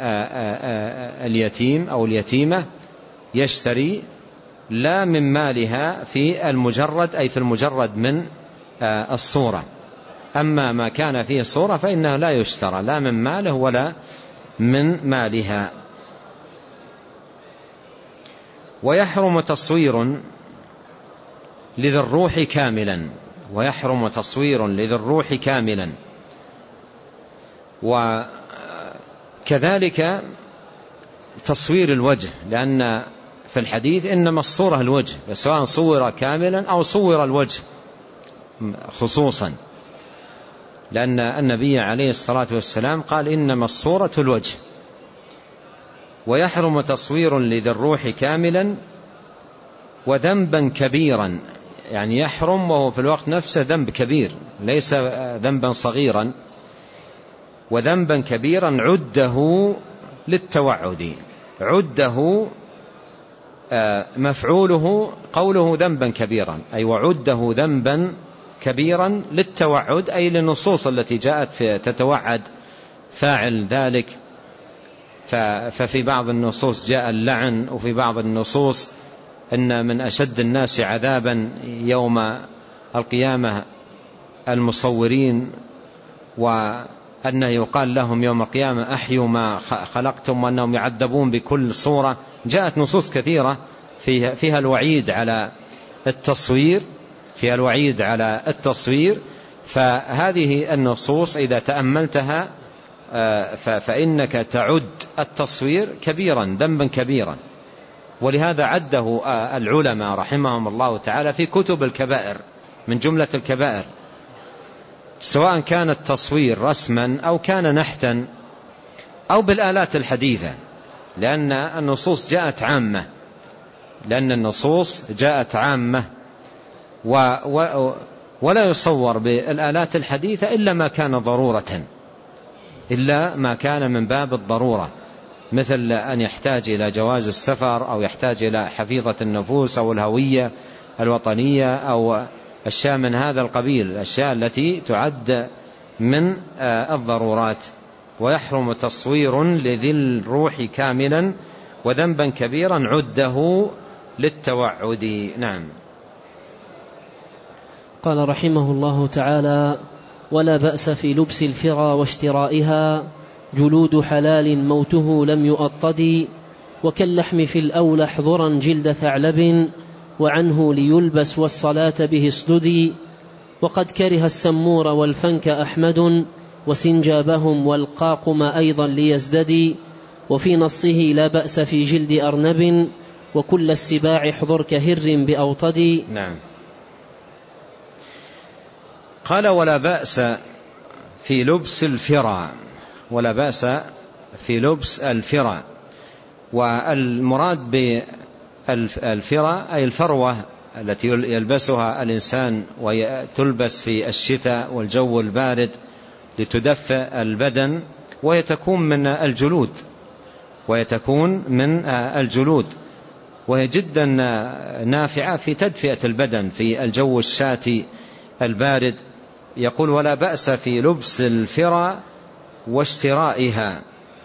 اليتيم أو اليتيمة يشتري لا من مالها في المجرد، أي في المجرد من الصورة. أما ما كان فيه صورة فإنه لا يشترى لا من ماله ولا من مالها. ويحرم تصوير لذي الروح كاملا، ويحرم تصوير لذي الروح كاملا. وكذلك تصوير الوجه، لأن في الحديث إنما الصورة الوجه، سواء صور كاملا أو صور الوجه خصوصا، لأن النبي عليه الصلاة والسلام قال إنما الصورة الوجه. ويحرم تصوير لذي الروح كاملا وذنبا كبيرا، يعني يحرم وهو في الوقت نفسه ذنب كبير ليس ذنبا صغيرا. وذنبا كبيرا عده للتوعد، عده مفعوله قوله ذنبا كبيرا، أي وعده ذنبا كبيرا للتوعد، أي للنصوص التي جاءت في تتوعد فاعل ذلك. ففي بعض النصوص جاء اللعن، وفي بعض النصوص أن من أشد الناس عذابا يوم القيامة المصورين، وأنه يقال لهم يوم القيامة أحيوا ما خلقتم، وأنهم يعذبون بكل صورة. جاءت نصوص كثيرة فيها الوعيد على التصوير، فيها الوعيد على التصوير. فهذه النصوص إذا تأملتها فإنك تعد التصوير كبيرا، ذنبا كبيرا. ولهذا عده العلماء رحمهم الله تعالى في كتب الكبائر من جملة الكبائر، سواء كان التصوير رسما أو كان نحتا أو بالآلات الحديثة، لأن النصوص جاءت عامة لأن النصوص جاءت عامة و و ولا يصور بالآلات الحديثة إلا ما كان ضرورة، إلا ما كان من باب الضرورة، مثل أن يحتاج إلى جواز السفر، أو يحتاج إلى حفيظة النفوس، أو الهوية الوطنية، أو أشياء من هذا القبيل، الأشياء التي تعد من الضرورات. ويحرم تصوير لذي الروح كاملا وذنبا كبيرا عده للتوعد. نعم. قال رحمه الله تعالى: ولا بأس في لبس الفرى واشترائها، جلود حلال موته لم يؤطد، وكاللحم في الأول احضرا جلد ثعلب، وعنه ليلبس والصلاة به اسددي. وقد كره السمور والفنك أحمد، وسنجابهم والقاقم أيضا ليزددي. وفي نصه لا بأس في جلد أرنب، وكل السباع احضر كهر بأوطد. نعم. قال: ولا بأس في لبس الفرى، ولا بأس في لبس الفرى. والمراد بالفرى أي الفروة التي يلبسها الإنسان وتلبس في الشتاء والجو البارد لتدفئ البدن، ويتكون من الجلود ويتكون من الجلود وهي جدا نافعة في تدفئة البدن في الجو الشاتي البارد. يقول: ولا بأس في لبس الفرى واشترائها،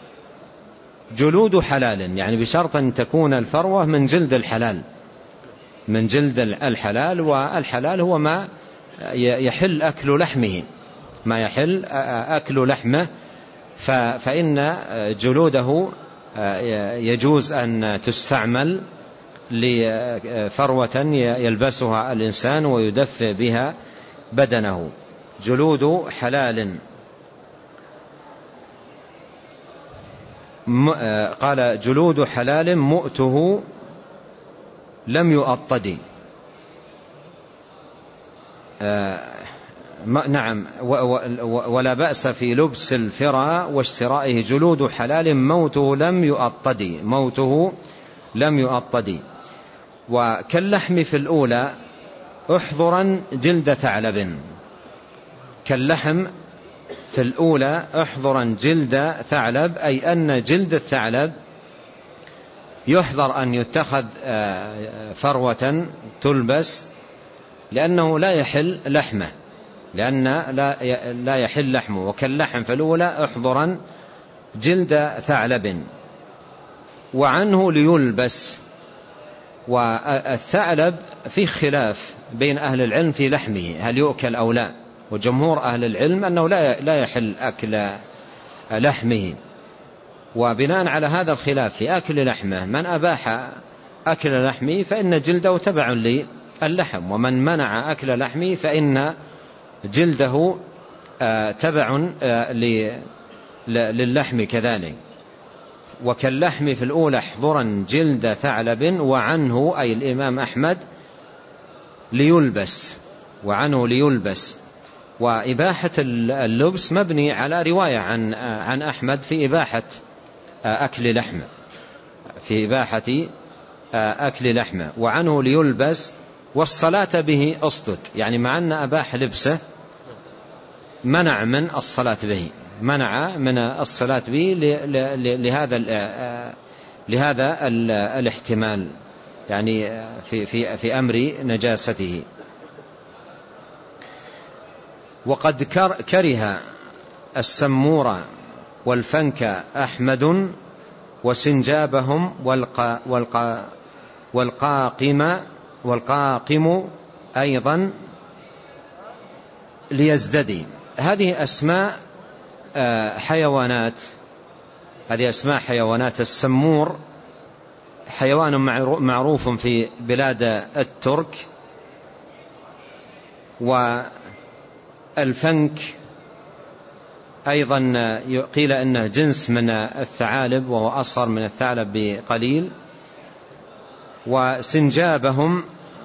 جلود حلال، يعني بشرط أن تكون الفروة من جلد الحلال، من جلد الحلال. والحلال هو ما يحل أكل لحمه، ما يحل أكل لحمه، فإن جلوده يجوز أن تستعمل لفروة يلبسها الإنسان ويدفئ بها بدنه. جلود حلال. قال: جلود حلال مؤته لم يؤطد. نعم. ولا بأس في لبس الفرى واشترائه، جلود حلال موته لم يؤطد، موته لم يؤطد. وكاللحم في الأولى احضرا جلد ثعلب، كاللحم في الأولى احضرا جلد ثعلب، أي أن جلد الثعلب يحضر أن يتخذ فروة تلبس، لأنه لا يحل لحمه، لأن لا يحل لحمه. وكاللحم في الأولى احضرا جلد ثعلب، وعنه ليلبس. والثعلب فيه خلاف بين أهل العلم في لحمه، هل يؤكل أو لا، وجمهور أهل العلم أنه لا يحل أكل لحمه. وبناء على هذا الخلاف في أكل لحمه، من أباح أكل لحمه فإن جلده تبع للحم، ومن منع أكل لحمه فإن جلده تبع للحم كذلك. وكاللحم في الأولى احضرا جلد ثعلب، وعنه أي الإمام أحمد ليلبس، وعنه ليلبس. وإباحة اللبس مبني على رواية عن عن أحمد في إباحة أكل لحمه، في إباحة أكل لحمه. وعنه ليلبس والصلاة به أسدد، يعني مع أن أباح لبسه منع من الصلاة به، منع من الصلاة به لهذا لهذا الاحتمال، يعني في في في أمر نجاسته. وقد كره السمور والفنك أحمد، وسنجابهم والقا والقا والقاقم والقاقم أيضا ليزددي. هذه أسماء حيوانات، هذه أسماء حيوانات. السمور حيوان معروف في بلاد الترك، والفنك أيضا قيل أنه جنس من الثعالب، وهو أصغر من الثعلب بقليل. وسنجابهم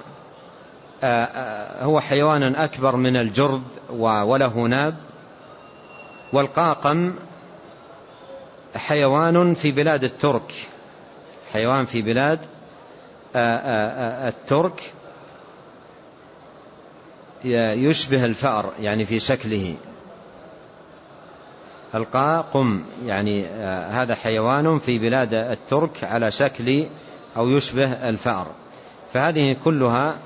هو حيوان أكبر من الجرذ وله ناب. والقاقم حيوان في بلاد الترك، حيوان في بلاد الترك يشبه الفأر يعني في شكله، القاقم، يعني هذا حيوان في بلاد الترك على شكل أو يشبه الفأر. فهذه كلها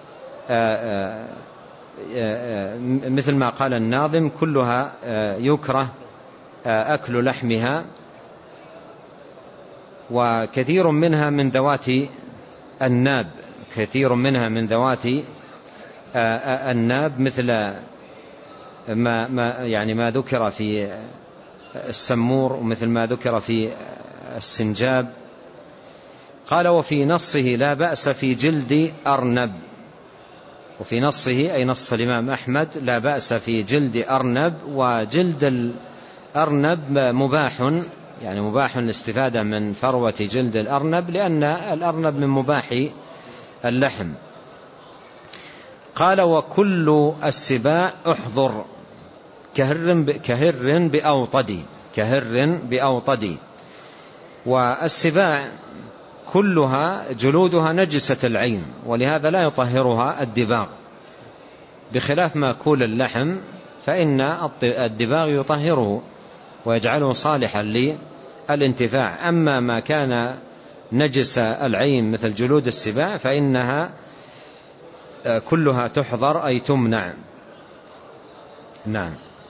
مثل ما قال الناظم كلها يكره أكل لحمها، وكثير منها من ذوات الناب، كثير منها من ذوات الناب مثل ما ما يعني ما ذكر في السمور ومثل ما ذكر في السنجاب. قال وفي نصه لا بأس في جلد أرنب، وفي نصه أي نص الإمام أحمد لا بأس في جلد أرنب، وجلد الأرنب مباح، يعني مباح الاستفادة من فروة جلد الأرنب لأن الأرنب من مباح اللحم. قال وكل السباع احضر كهر كهر بأوطدي، كهر بأوطدي. والسباع كلها جلودها نجسة العين، ولهذا لا يطهرها الدباغ، بخلاف مأكول اللحم فإن الدباغ يطهره ويجعله صالحا للانتفاع. أما ما كان نجس العين مثل جلود السباع فإنها كلها تحضر أي تمنع. نعم.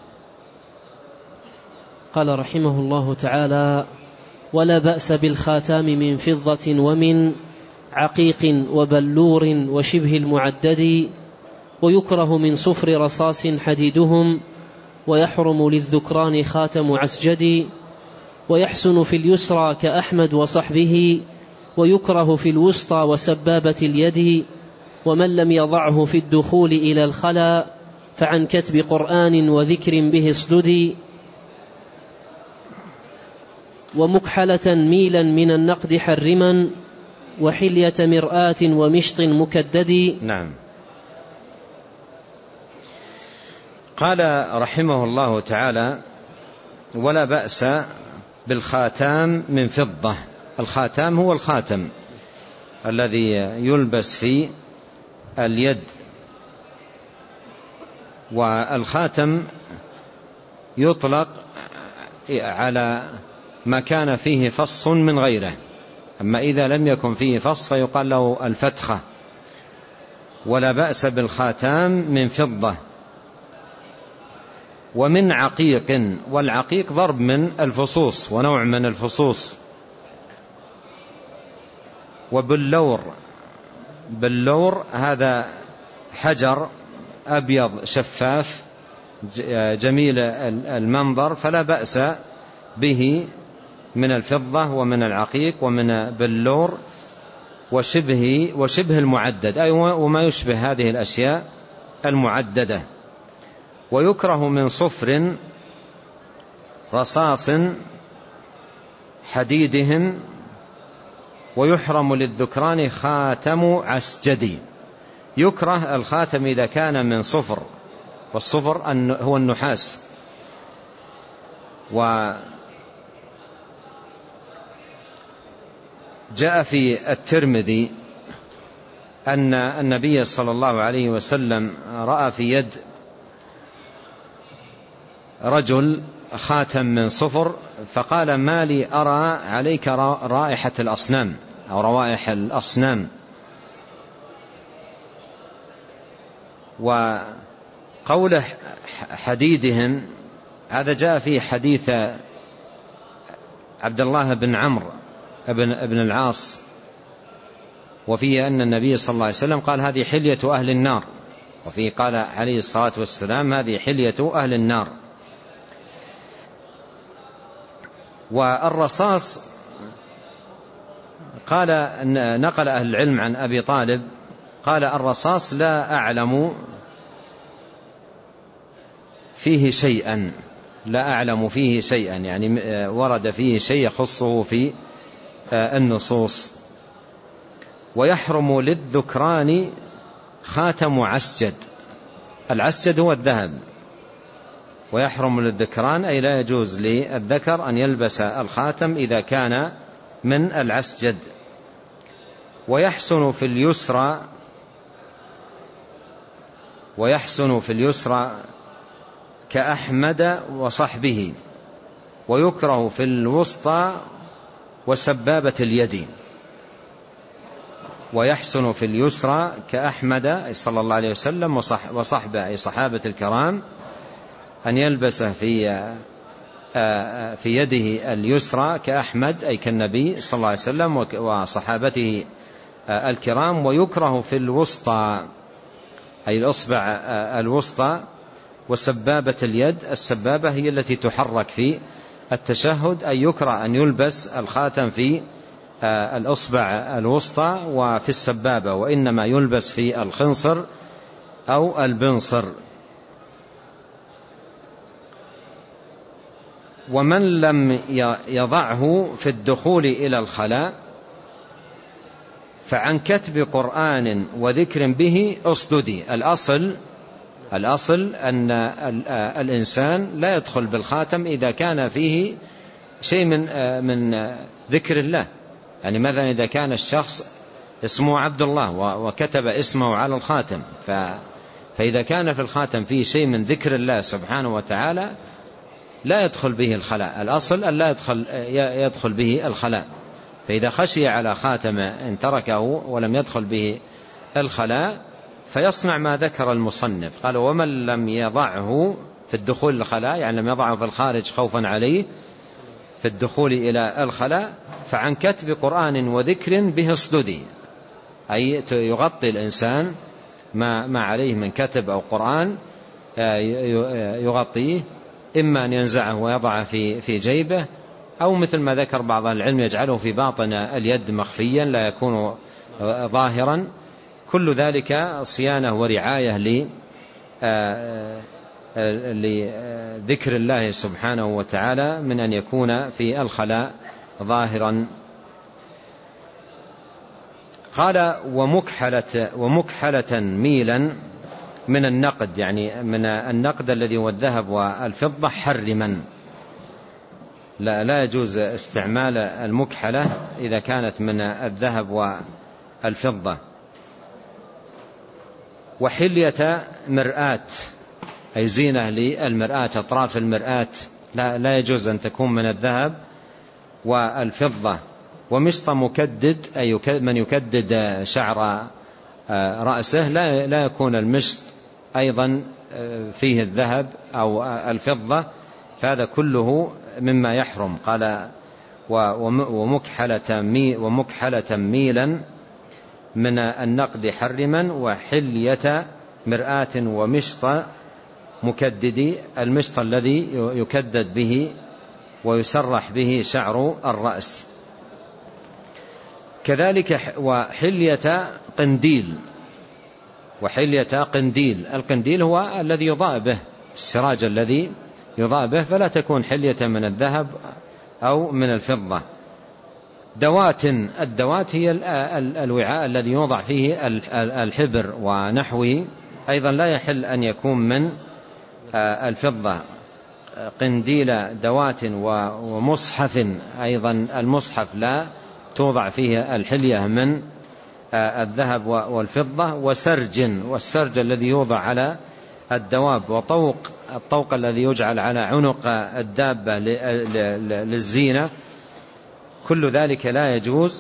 قال رحمه الله تعالى ولا بأس بالخاتام من فضة ومن عقيق وبلور وشبه المعدد، ويكره من صفر رصاص حديدهم، ويحرم للذكران خاتم عسجد، ويحسن في اليسرى كأحمد وصحبه، ويكره في الوسطى وسبابة اليد، ومن لم يضعه في الدخول إلى الخلا فعن كتب قرآن وذكر به اصدد، ومكحلة ميلا من النقد حرما، وحلية مرآة ومشط مكدد. نعم. قال رحمه الله تعالى ولا بأس بالخاتام من فضة. الخاتام هو الخاتم الذي يلبس في اليد، والخاتم يطلق على ما كان فيه فص من غيره، أما إذا لم يكن فيه فص فيقال له الفتخة. ولا بأس بالخاتام من فضة ومن عقيق، والعقيق ضرب من الفصوص ونوع من الفصوص. وباللور، باللور هذا حجر أبيض شفاف جميل المنظر، فلا بأس به من الفضة ومن العقيق ومن باللور وشبه, وشبه المعدد أي وما يشبه هذه الأشياء المعددة. ويكره من صفر رصاص حديدهم، ويحرم للذكران خاتم عسجد. يكره الخاتم إذا كان من صفر، والصفر هو النحاس. وجاء في الترمذي أن النبي صلى الله عليه وسلم رأى في يد رجل خاتم من صفر، فقال ما لي أرى عليك رائحة الأصنام أو روائح الأصنام. وقوله حديدهم هذا جاء في حديث عبد الله بن عمرو بن العاص، وفيه أن النبي صلى الله عليه وسلم قال هذه حلية أهل النار، وفيه قال عليه الصلاة والسلام هذه حلية أهل النار. والرصاص قال نقل أهل العلم عن أبي طالب قال الرصاص لا أعلم فيه شيئا، لا أعلم فيه شيئا، يعني ورد فيه شيء يخصه في النصوص. ويحرم للذكران خاتم عسجد. العسجد هو الذهب، ويحرم للذكران أي لا يجوز للذكر أن يلبس الخاتم إذا كان من العسجد. ويحسن في اليسرى ويحسن في اليسرى كأحمد وصحبه، ويكره في الوسطى وسبابة اليد. ويحسن في اليسرى كأحمد صلى الله عليه وسلم وصحبه أي صحابة الكرام أن يلبس في في يده اليسرى كأحمد أي كالنبي صلى الله عليه وسلم وصحابته الكرام. ويكره في الوسطى أي الأصبع الوسطى وسبابة اليد. السبابة هي التي تحرك في التشهد، أي يكره أن يلبس الخاتم في الأصبع الوسطى وفي السبابة، وإنما يلبس في الخنصر أو البنصر. ومن لم يضعه في الدخول إلى الخلاء فعن كتب قرآن وذكر به أصددي. الأصل الأصل أن الإنسان لا يدخل بالخاتم إذا كان فيه شيء من من ذكر الله. يعني مثلا إذا كان الشخص اسمه عبد الله وكتب اسمه على الخاتم، فإذا كان في الخاتم فيه شيء من ذكر الله سبحانه وتعالى لا يدخل به الخلاء. الأصل أن لا يدخل, يدخل به الخلاء. فإذا خشي على خاتم إن تركه ولم يدخل به الخلاء فيصنع ما ذكر المصنف، قال ومن لم يضعه في الدخول الخلاء، يعني لم يضعه في الخارج خوفا عليه في الدخول إلى الخلاء، فعن كتب قرآن وذكر به اصددي، أي يغطي الإنسان ما, ما عليه من كتب أو قرآن يغطيه، إما أن ينزعه ويضعه في, في جيبه، أو مثل ما ذكر بعض العلم يجعله في باطن اليد مخفيا لا يكون ظاهرا. كل ذلك صيانة ورعاية لذكر الله سبحانه وتعالى من أن يكون في الخلاء ظاهرا. قال ومكحلة, ومكحلة ميلا من النقد، يعني من النقد الذي هو الذهب والفضة حرما. لا, لا يجوز استعمال المكحلة إذا كانت من الذهب والفضة. وحلية مرآة أي زينة للمرآة، أطراف المرآة لا, لا يجوز أن تكون من الذهب والفضة. ومشط مكدد أي من يكدد شعر رأسه لا, لا يكون المشط أيضا فيه الذهب أو الفضة، فهذا كله مما يحرم. قال ومكحلة, مي ومكحلة ميلا من النقد حرما. وحلية مرآة ومشط مكدد، المشط الذي يكدد به ويسرح به شعر الرأس. كذلك وحلية قنديل، وحلية قنديل، القنديل هو الذي يضاء به، السراج الذي يضاء به، فلا تكون حلية من الذهب أو من الفضة. دوات، الدوات هي الوعاء الذي يوضع فيه الحبر ونحوه، أيضا لا يحل أن يكون من الفضة. قنديل دوات ومصحف، أيضا المصحف لا توضع فيه الحلية من الذهب والفضة. وسرج، والسرج الذي يوضع على الدواب. وطوق، الطوق الذي يجعل على عنق الدابة للزينة. كل ذلك لا يجوز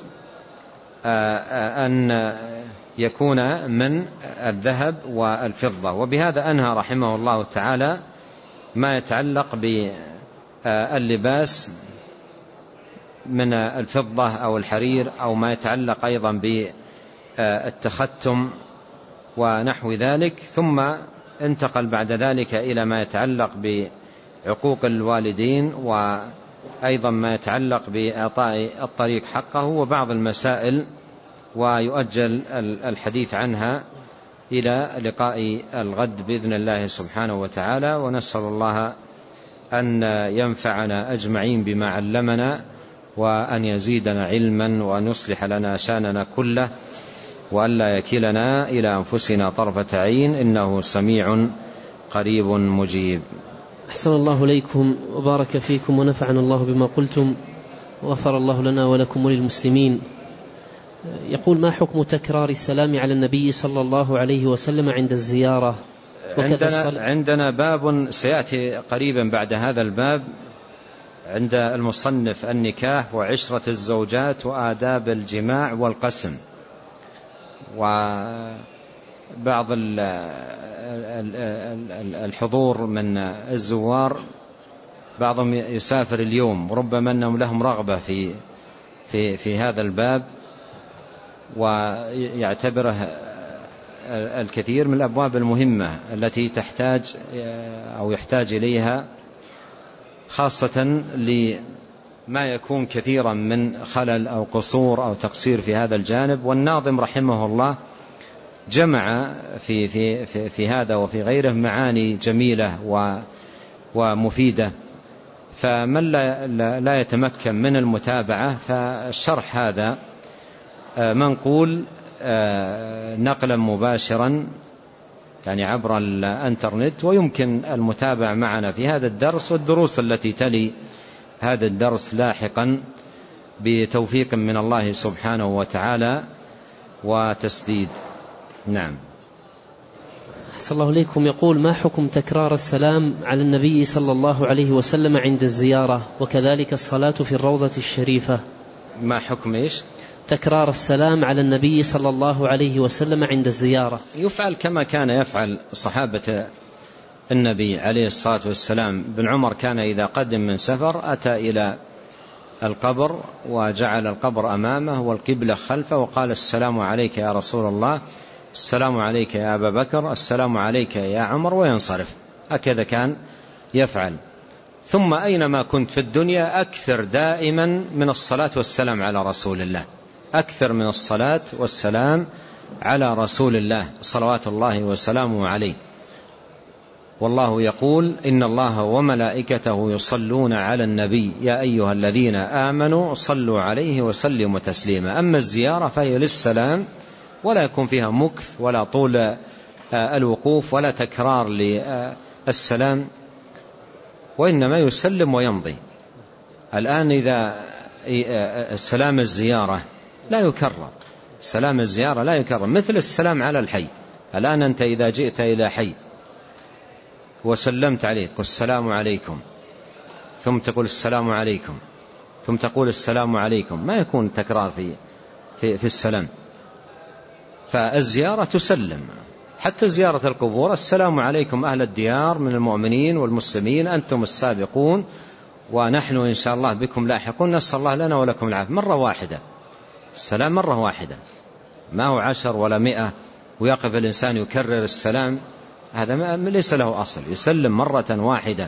أن يكون من الذهب والفضة. وبهذا أنهى رحمه الله تعالى ما يتعلق باللباس من الفضة أو الحرير، أو ما يتعلق أيضا بالتختم ونحو ذلك. ثم انتقل بعد ذلك إلى ما يتعلق بعقوق الوالدين، وأيضا ما يتعلق بإعطاء الطريق حقه، وبعض المسائل، ويؤجل الحديث عنها إلى لقاء الغد بإذن الله سبحانه وتعالى. ونسأل الله أن ينفعنا أجمعين بما علمنا، وأن يزيدنا علما، وأن يصلح لنا شاننا كله، وأن لا يكلنا إلى أنفسنا طرفة عين، إنه سميع قريب مجيب. أحسن الله إليكم وبارك فيكم ونفعنا الله بما قلتم وغفر الله لنا ولكم وللمسلمين. يقول: ما حكم تكرار السلام على النبي صلى الله عليه وسلم عند الزيارة؟ عندنا, عندنا باب سيأتي قريبا بعد هذا الباب عند المصنف: النكاح وعشرة الزوجات وآداب الجماع والقسم. وبعض الحضور من الزوار بعضهم يسافر اليوم، وربما أنهم لهم رغبة في في في هذا الباب، ويعتبره الكثير من الأبواب المهمة التي تحتاج أو يحتاج إليها، خاصة لما يكون كثيرا من خلل أو قصور أو تقصير في هذا الجانب. والناظم رحمه الله جمع في, في, في, في هذا وفي غيره معاني جميلة ومفيدة، فمن لا, لا يتمكن من المتابعة فالشرح هذا منقول نقلا مباشرا يعني عبر الانترنت، ويمكن المتابعة معنا في هذا الدرس والدروس التي تلي هذا الدرس لاحقا بتوفيق من الله سبحانه وتعالى وتسديد. نعم. أحسن الله إليكم. يقول: ما حكم تكرار السلام على النبي صلى الله عليه وسلم عند الزيارة، وكذلك الصلاة في الروضة الشريفة؟ ما حكم إيش؟ تكرار السلام على النبي صلى الله عليه وسلم عند الزيارة. يفعل كما كان يفعل صحابة النبي عليه الصلاة والسلام. بن عمر كان إذا قدم من سفر أتى إلى القبر وجعل القبر أمامه والقبلة خلفه وقال: السلام عليك يا رسول الله، السلام عليك يا أبا بكر، السلام عليك يا عمر، وينصرف. هكذا كان يفعل. ثم أينما كنت في الدنيا أكثر دائما من الصلاة والسلام على رسول الله، أكثر من الصلاة والسلام على رسول الله صلوات الله وسلامه عليه. والله يقول: إن الله وملائكته يصلون على النبي يا أيها الذين آمنوا صلوا عليه وسلموا تسليما. أما الزيارة فهي للسلام، ولا يكون فيها مكث ولا طول الوقوف ولا تكرار للسلام، وإنما يسلم ويمضي. الآن إذا سلام الزيارة لا يكرر، سلام الزيارة لا يكرر، مثل السلام على الحي. الآن أنت إذا جئت إلى حي وسلمت عليه تقول السلام عليكم، ثم تقول السلام عليكم، ثم تقول السلام عليكم، ما يكون تكرار في في, في السلام. فالزيارة تسلم. حتى زيارة القبور: السلام عليكم أهل الديار من المؤمنين والمسلمين، أنتم السابقون ونحن إن شاء الله بكم لاحقون، نسأل الله لنا ولكم العافية. مرة واحدة، السلام مرة واحدة، ما هو عشر ولا مئة ويقف الإنسان يكرر السلام، هذا ليس له أصل. يسلم مرة واحدة.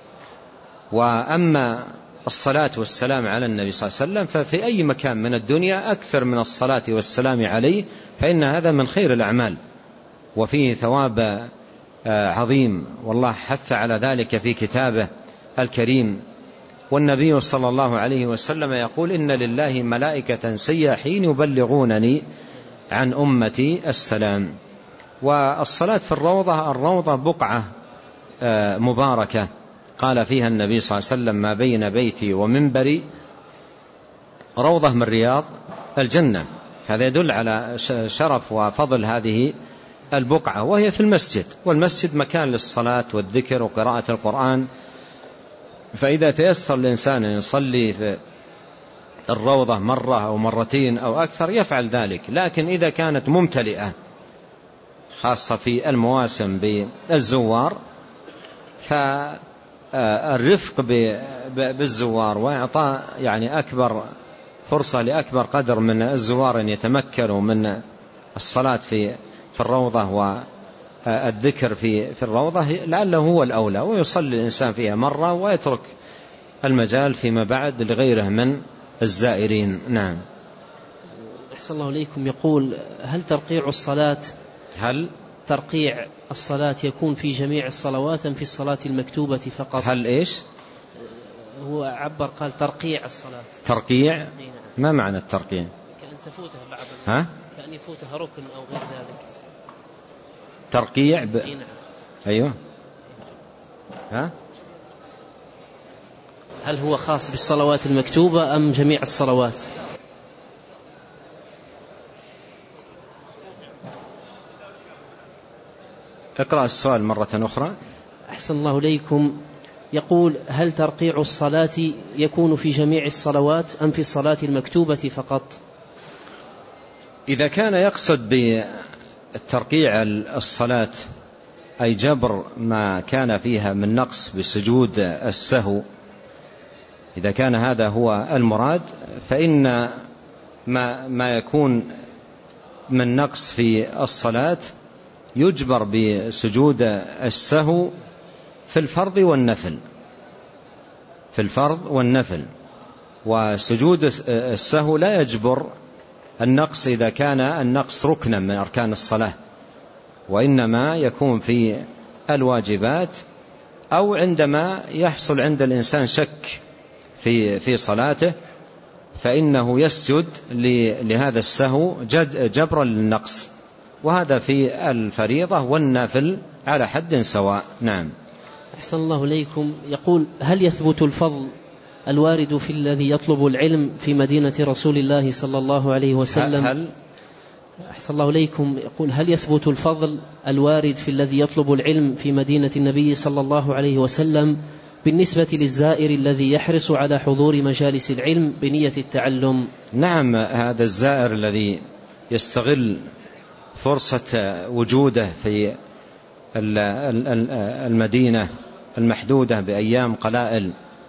وأما الصلاة والسلام على النبي صلى الله عليه وسلم ففي أي مكان من الدنيا أكثر من الصلاة والسلام عليه، فإن هذا من خير الأعمال وفيه ثواب عظيم، والله حث على ذلك في كتابه الكريم. والنبي صلى الله عليه وسلم يقول: إن لله ملائكة سياحين يبلغونني عن أمتي السلام. والصلاة في الروضة، الروضة بقعة مباركة قال فيها النبي صلى الله عليه وسلم: ما بين بيتي ومنبري روضة من رياض الجنة. هذا يدل على شرف وفضل هذه البقعة، وهي في المسجد، والمسجد مكان للصلاة والذكر وقراءة القرآن. فإذا تيسر الإنسان أن يصلي في الروضة مرة أو مرتين أو أكثر يفعل ذلك. لكن إذا كانت ممتلئة خاصة في المواسم بالزوار، فالرفق بالزوار وإعطاء يعني أكبر فرصة لأكبر قدر من الزوار أن يتمكنوا من الصلاة في في الروضة والذكر في في الروضة لعله هو الأولى، ويصلي الإنسان فيها مرة ويترك المجال فيما بعد لغيره من الزائرين. نعم. أحسن الله إليكم. يقول: هل ترقيع الصلاة هل ترقيع الصلاة يكون في جميع الصلوات أم في الصلاة المكتوبة فقط؟ هل إيش؟ هو عبر قال ترقيع الصلاة. ترقيع؟ ما معنى الترقيع؟ كأن تفوتها بعض ها؟ كأن يفوتها ركن أو غير ذلك. ترقيع ب... نعم. أيوه. ها؟ هل هو خاص بالصلوات المكتوبة أم جميع الصلوات؟ اقرأ السؤال مرة أخرى. أحسن الله إليكم. يقول: هل ترقيع الصلاة يكون في جميع الصلوات أم في الصلاة المكتوبة فقط؟ إذا كان يقصد بالترقيع الصلاة أي جبر ما كان فيها من نقص بسجود السهو، إذا كان هذا هو المراد، فإن ما, ما يكون من نقص في الصلاة يجبر بسجود السهو في الفرض والنفل، في الفرض والنفل. وسجود السهو لا يجبر النقص إذا كان النقص ركنا من أركان الصلاة، وإنما يكون في الواجبات أو عندما يحصل عند الإنسان شك في في صلاته فإنه يسجد لهذا السهو جبرا للنقص، وهذا في الفريضة والنافل على حد سواء. نعم. أحسن الله إليكم. يقول: هل يثبت الفضل الوارد في الذي يطلب العلم في مدينة رسول الله صلى الله عليه وسلم؟ هل أحسن الله إليكم. يقول: هل يثبت الفضل الوارد في الذي يطلب العلم في مدينة النبي صلى الله عليه وسلم بالنسبة للزائر الذي يحرص على حضور مجالس العلم بنية التعلم؟ نعم، هذا الزائر الذي يستغل فرصة وجوده في المدينة المحدودة بأيام قلائل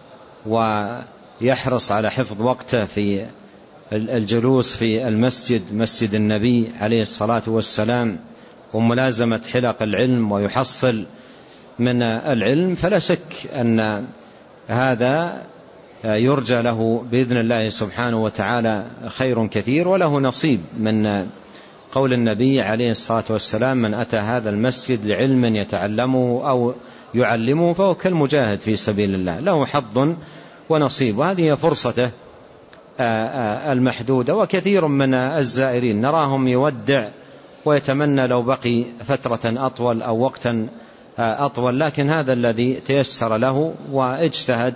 ويحرص على حفظ وقته في الجلوس في المسجد مسجد النبي عليه الصلاة والسلام وملازمة حلق العلم ويحصل من العلم، فلا شك أن هذا يرجى له بإذن الله سبحانه وتعالى خير كثير، وله نصيب من قول النبي عليه الصلاة والسلام: من أتى هذا المسجد لعلم يتعلمه أو يعلمه فهو كالمجاهد في سبيل الله، له حظ ونصيب. وهذه فرصته المحدودة. وكثير من الزائرين نراهم يودع ويتمنى لو بقي فترة أطول أو وقتا أطول، لكن هذا الذي تيسر له واجتهد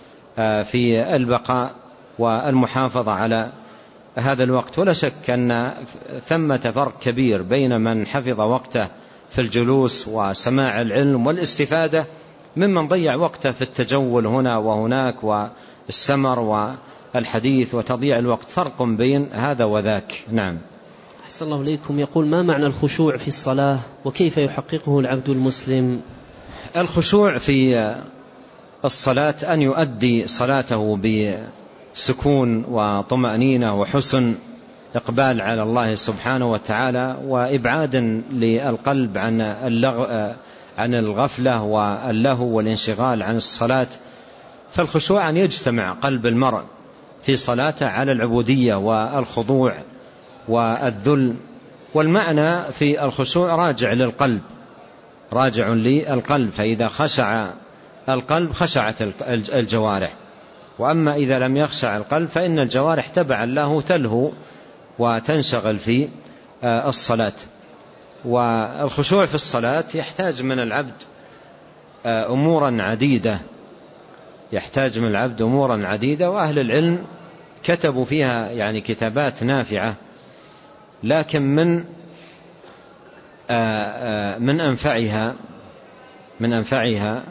في البقاء والمحافظة على هذا الوقت. ولا شك أن ثمة فرق كبير بين من حفظ وقته في الجلوس وسماع العلم والاستفادة ممن ضيع وقته في التجول هنا وهناك والسمر والحديث وتضييع الوقت. فرق بين هذا وذاك. نعم. أحسن الله إليكم. يقول: ما معنى الخشوع في الصلاة وكيف يحققه العبد المسلم؟ الخشوع في الصلاة أن يؤدي صلاته بسكون وطمأنينة وحسن إقبال على الله سبحانه وتعالى، وإبعاد للقلب عن اللغو عن الغفلة واللهو والانشغال عن الصلاة. فالخشوع أن يجتمع قلب المرء في صلاته على العبودية والخضوع والذل. والمعنى في الخشوع راجع للقلب، راجع للقلب، فإذا خشع القلب خشعت الجوارح، وأما إذا لم يخشع القلب فإن الجوارح تبعا له تلهو وتنشغل في الصلاة. والخشوع في الصلاة يحتاج من العبد أمورا عديدة، يحتاج من العبد أمورا عديدة، وأهل العلم كتبوا فيها يعني كتابات نافعة، لكن من من أنفعها من أنفعها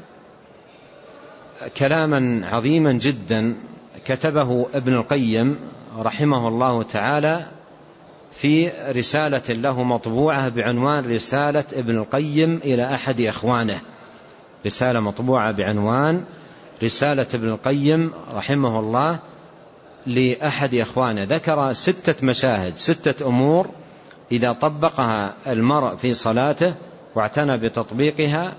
كلاما عظيما جدا كتبه ابن القيم رحمه الله تعالى في رسالة له مطبوعة بعنوان رسالة ابن القيم إلى أحد إخوانه، رسالة مطبوعة بعنوان رسالة ابن القيم رحمه الله لأحد إخوانه. ذكر ستة مشاهد، ستة أمور إذا طبقها المرء في صلاته واعتنى بتطبيقها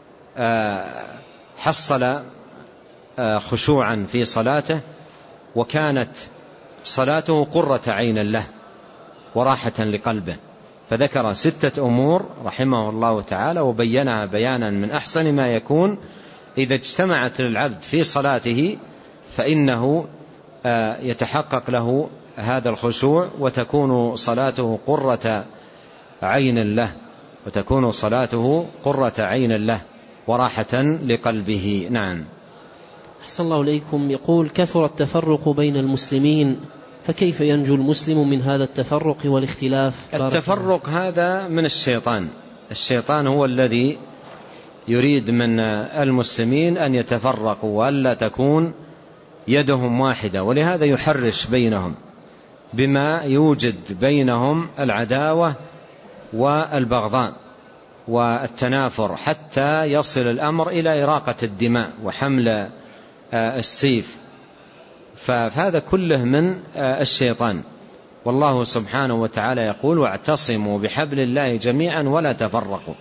حصل خشوعا في صلاته، وكانت صلاته قرة عين له وراحة لقلبه. فذكر ستة أمور رحمه الله تعالى وبينها بيانا من أحسن ما يكون. إذا اجتمعت للعبد في صلاته فإنه يتحقق له هذا الخشوع، وتكون صلاته قرة عين له وتكون صلاته قرة عين له وراحة لقلبه. نعم. أحسن الله إليكم. يقول: كثر التفرق بين المسلمين، فكيف ينجو المسلم من هذا التفرق والاختلاف؟ التفرق هذا من الشيطان. الشيطان هو الذي يريد من المسلمين أن يتفرقوا وألا تكون يدهم واحدة، ولهذا يحرش بينهم بما يوجد بينهم العداوة والبغضاء والتنافر، حتى يصل الأمر إلى إراقة الدماء وحمل السيف. فهذا كله من الشيطان. والله سبحانه وتعالى يقول: واعتصموا بحبل الله جميعا ولا تفرقوا.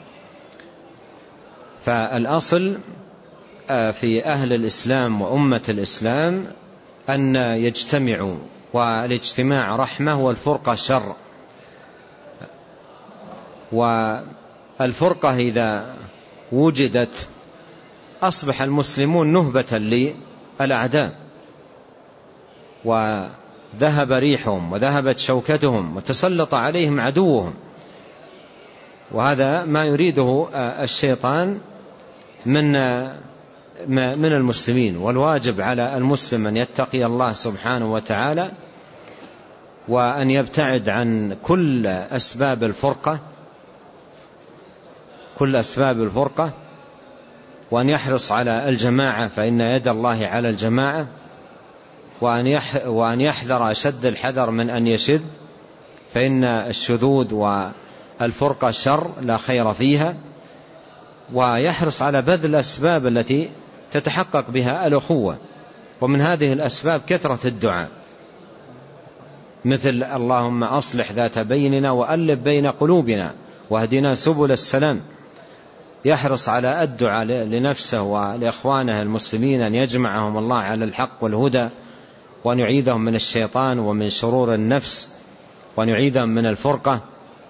فالأصل في أهل الإسلام وأمة الإسلام أن يجتمعوا، والاجتماع رحمة والفرقة شر. والفرقة إذا وجدت أصبح المسلمون نهبة للأعداء، وذهب ريحهم وذهبت شوكتهم وتسلط عليهم عدوهم. وهذا ما يريده الشيطان من من المسلمين. والواجب على المسلم أن يتقي الله سبحانه وتعالى، وأن يبتعد عن كل أسباب الفرقة كل أسباب الفرقة وأن يحرص على الجماعة، فإن يد الله على الجماعة، وأن يحذر أشد الحذر من أن يشد، فإن الشذوذ والفرقة شر لا خير فيها. ويحرص على بذل الأسباب التي تتحقق بها الأخوة، ومن هذه الأسباب كثرة الدعاء، مثل: اللهم أصلح ذات بيننا وألف بين قلوبنا واهدنا سبل السلام. يحرص على الدعاء لنفسه ولإخوانه المسلمين أن يجمعهم الله على الحق والهدى، وأن يعيذهم من الشيطان ومن شرور النفس، وأن يعيذهم من الفرقة.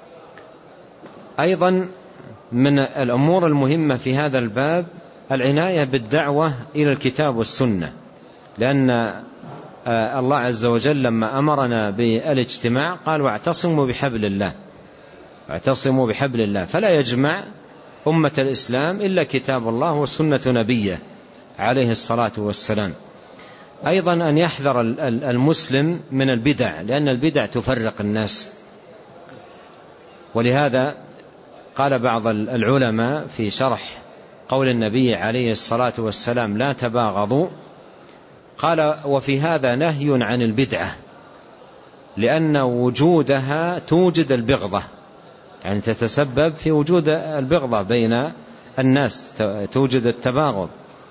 أيضا من الأمور المهمة في هذا الباب العناية بالدعوة إلى الكتاب والسنة، لأن الله عز وجل لما أمرنا بالاجتماع قال: واعتصموا بحبل الله واعتصموا بحبل الله. فلا يجمع أمة الإسلام إلا كتاب الله وسنة نبيه عليه الصلاة والسلام. أيضا أن يحذر المسلم من البدع، لأن البدع تفرق الناس. ولهذا قال بعض العلماء في شرح قول النبي عليه الصلاة والسلام: لا تباغضوا، قال: وفي هذا نهي عن البدعة، لأن وجودها توجد البغضة، يعني تتسبب في وجود البغضة بين الناس، توجد التباغض.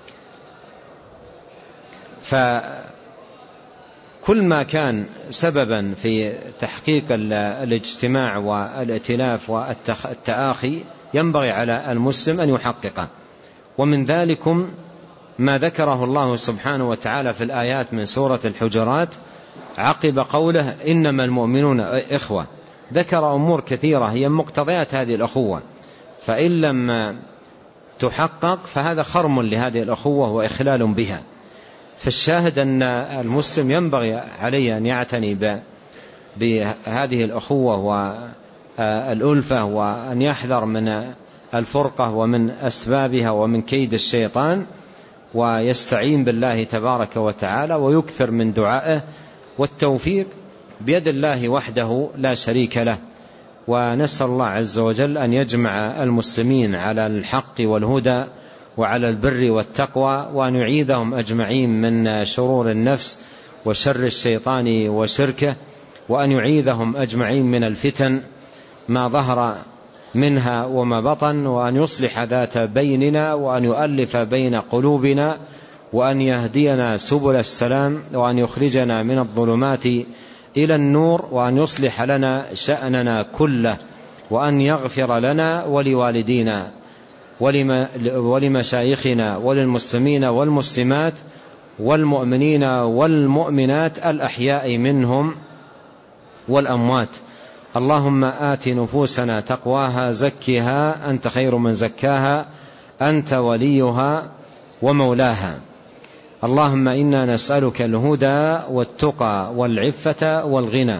فكل ما كان سببا في تحقيق الاجتماع والائتلاف والتآخي ينبغي على المسلم أن يحققه. ومن ذلكم ما ذكره الله سبحانه وتعالى في الآيات من سورة الحجرات عقب قوله: إنما المؤمنون إخوة. ذكر أمور كثيرة هي مقتضيات هذه الأخوة، فإن لم تحقق فهذا خرم لهذه الأخوة وإخلال بها. فالشاهد أن المسلم ينبغي عليه أن يعتني بهذه الأخوة والألفة، وأن يحذر من الفرقة ومن أسبابها ومن كيد الشيطان، ويستعين بالله تبارك وتعالى، ويكثر من دعائه. والتوفيق بيد الله وحده لا شريك له. ونسأل الله عز وجل أن يجمع المسلمين على الحق والهدى وعلى البر والتقوى، وأن يعيذهم أجمعين من شرور النفس وشر الشيطان وشركه، وأن يعيذهم أجمعين من الفتن ما ظهر منها وما بطن، وأن يصلح ذات بيننا، وأن يؤلف بين قلوبنا، وأن يهدينا سبل السلام، وأن يخرجنا من الظلمات إلى النور، وأن يصلح لنا شأننا كله، وأن يغفر لنا ولوالدينا ولمشايخنا وللمسلمين والمسلمات والمؤمنين والمؤمنات الأحياء منهم والأموات. اللهم آت نفوسنا تقواها زكها أنت خير من زكاها أنت وليها ومولاها. اللهم إنا نسألك الهدى والتقى والعفة والغنى.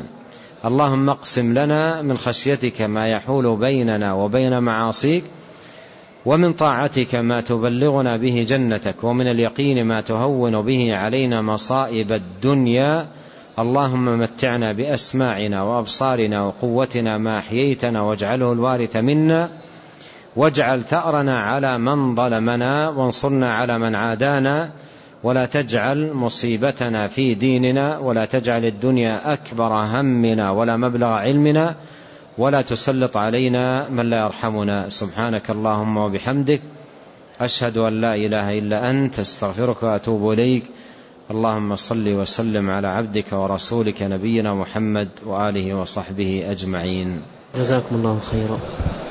اللهم اقسم لنا من خشيتك ما يحول بيننا وبين معاصيك، ومن طاعتك ما تبلغنا به جنتك، ومن اليقين ما تهون به علينا مصائب الدنيا. اللهم متعنا بأسماعنا وأبصارنا وقوتنا ما أحييتنا، واجعله الوارث منا، واجعل ثأرنا على من ظلمنا، وانصرنا على من عادانا، ولا تجعل مصيبتنا في ديننا، ولا تجعل الدنيا أكبر همنا ولا مبلغ علمنا، ولا تسلط علينا من لا يرحمنا. سبحانك اللهم وبحمدك، أشهد أن لا إله إلا أنت، استغفرك وأتوب إليك. اللهم صل وسلم على عبدك ورسولك نبينا محمد وآله وصحبه أجمعين. جزاكم الله خيرا.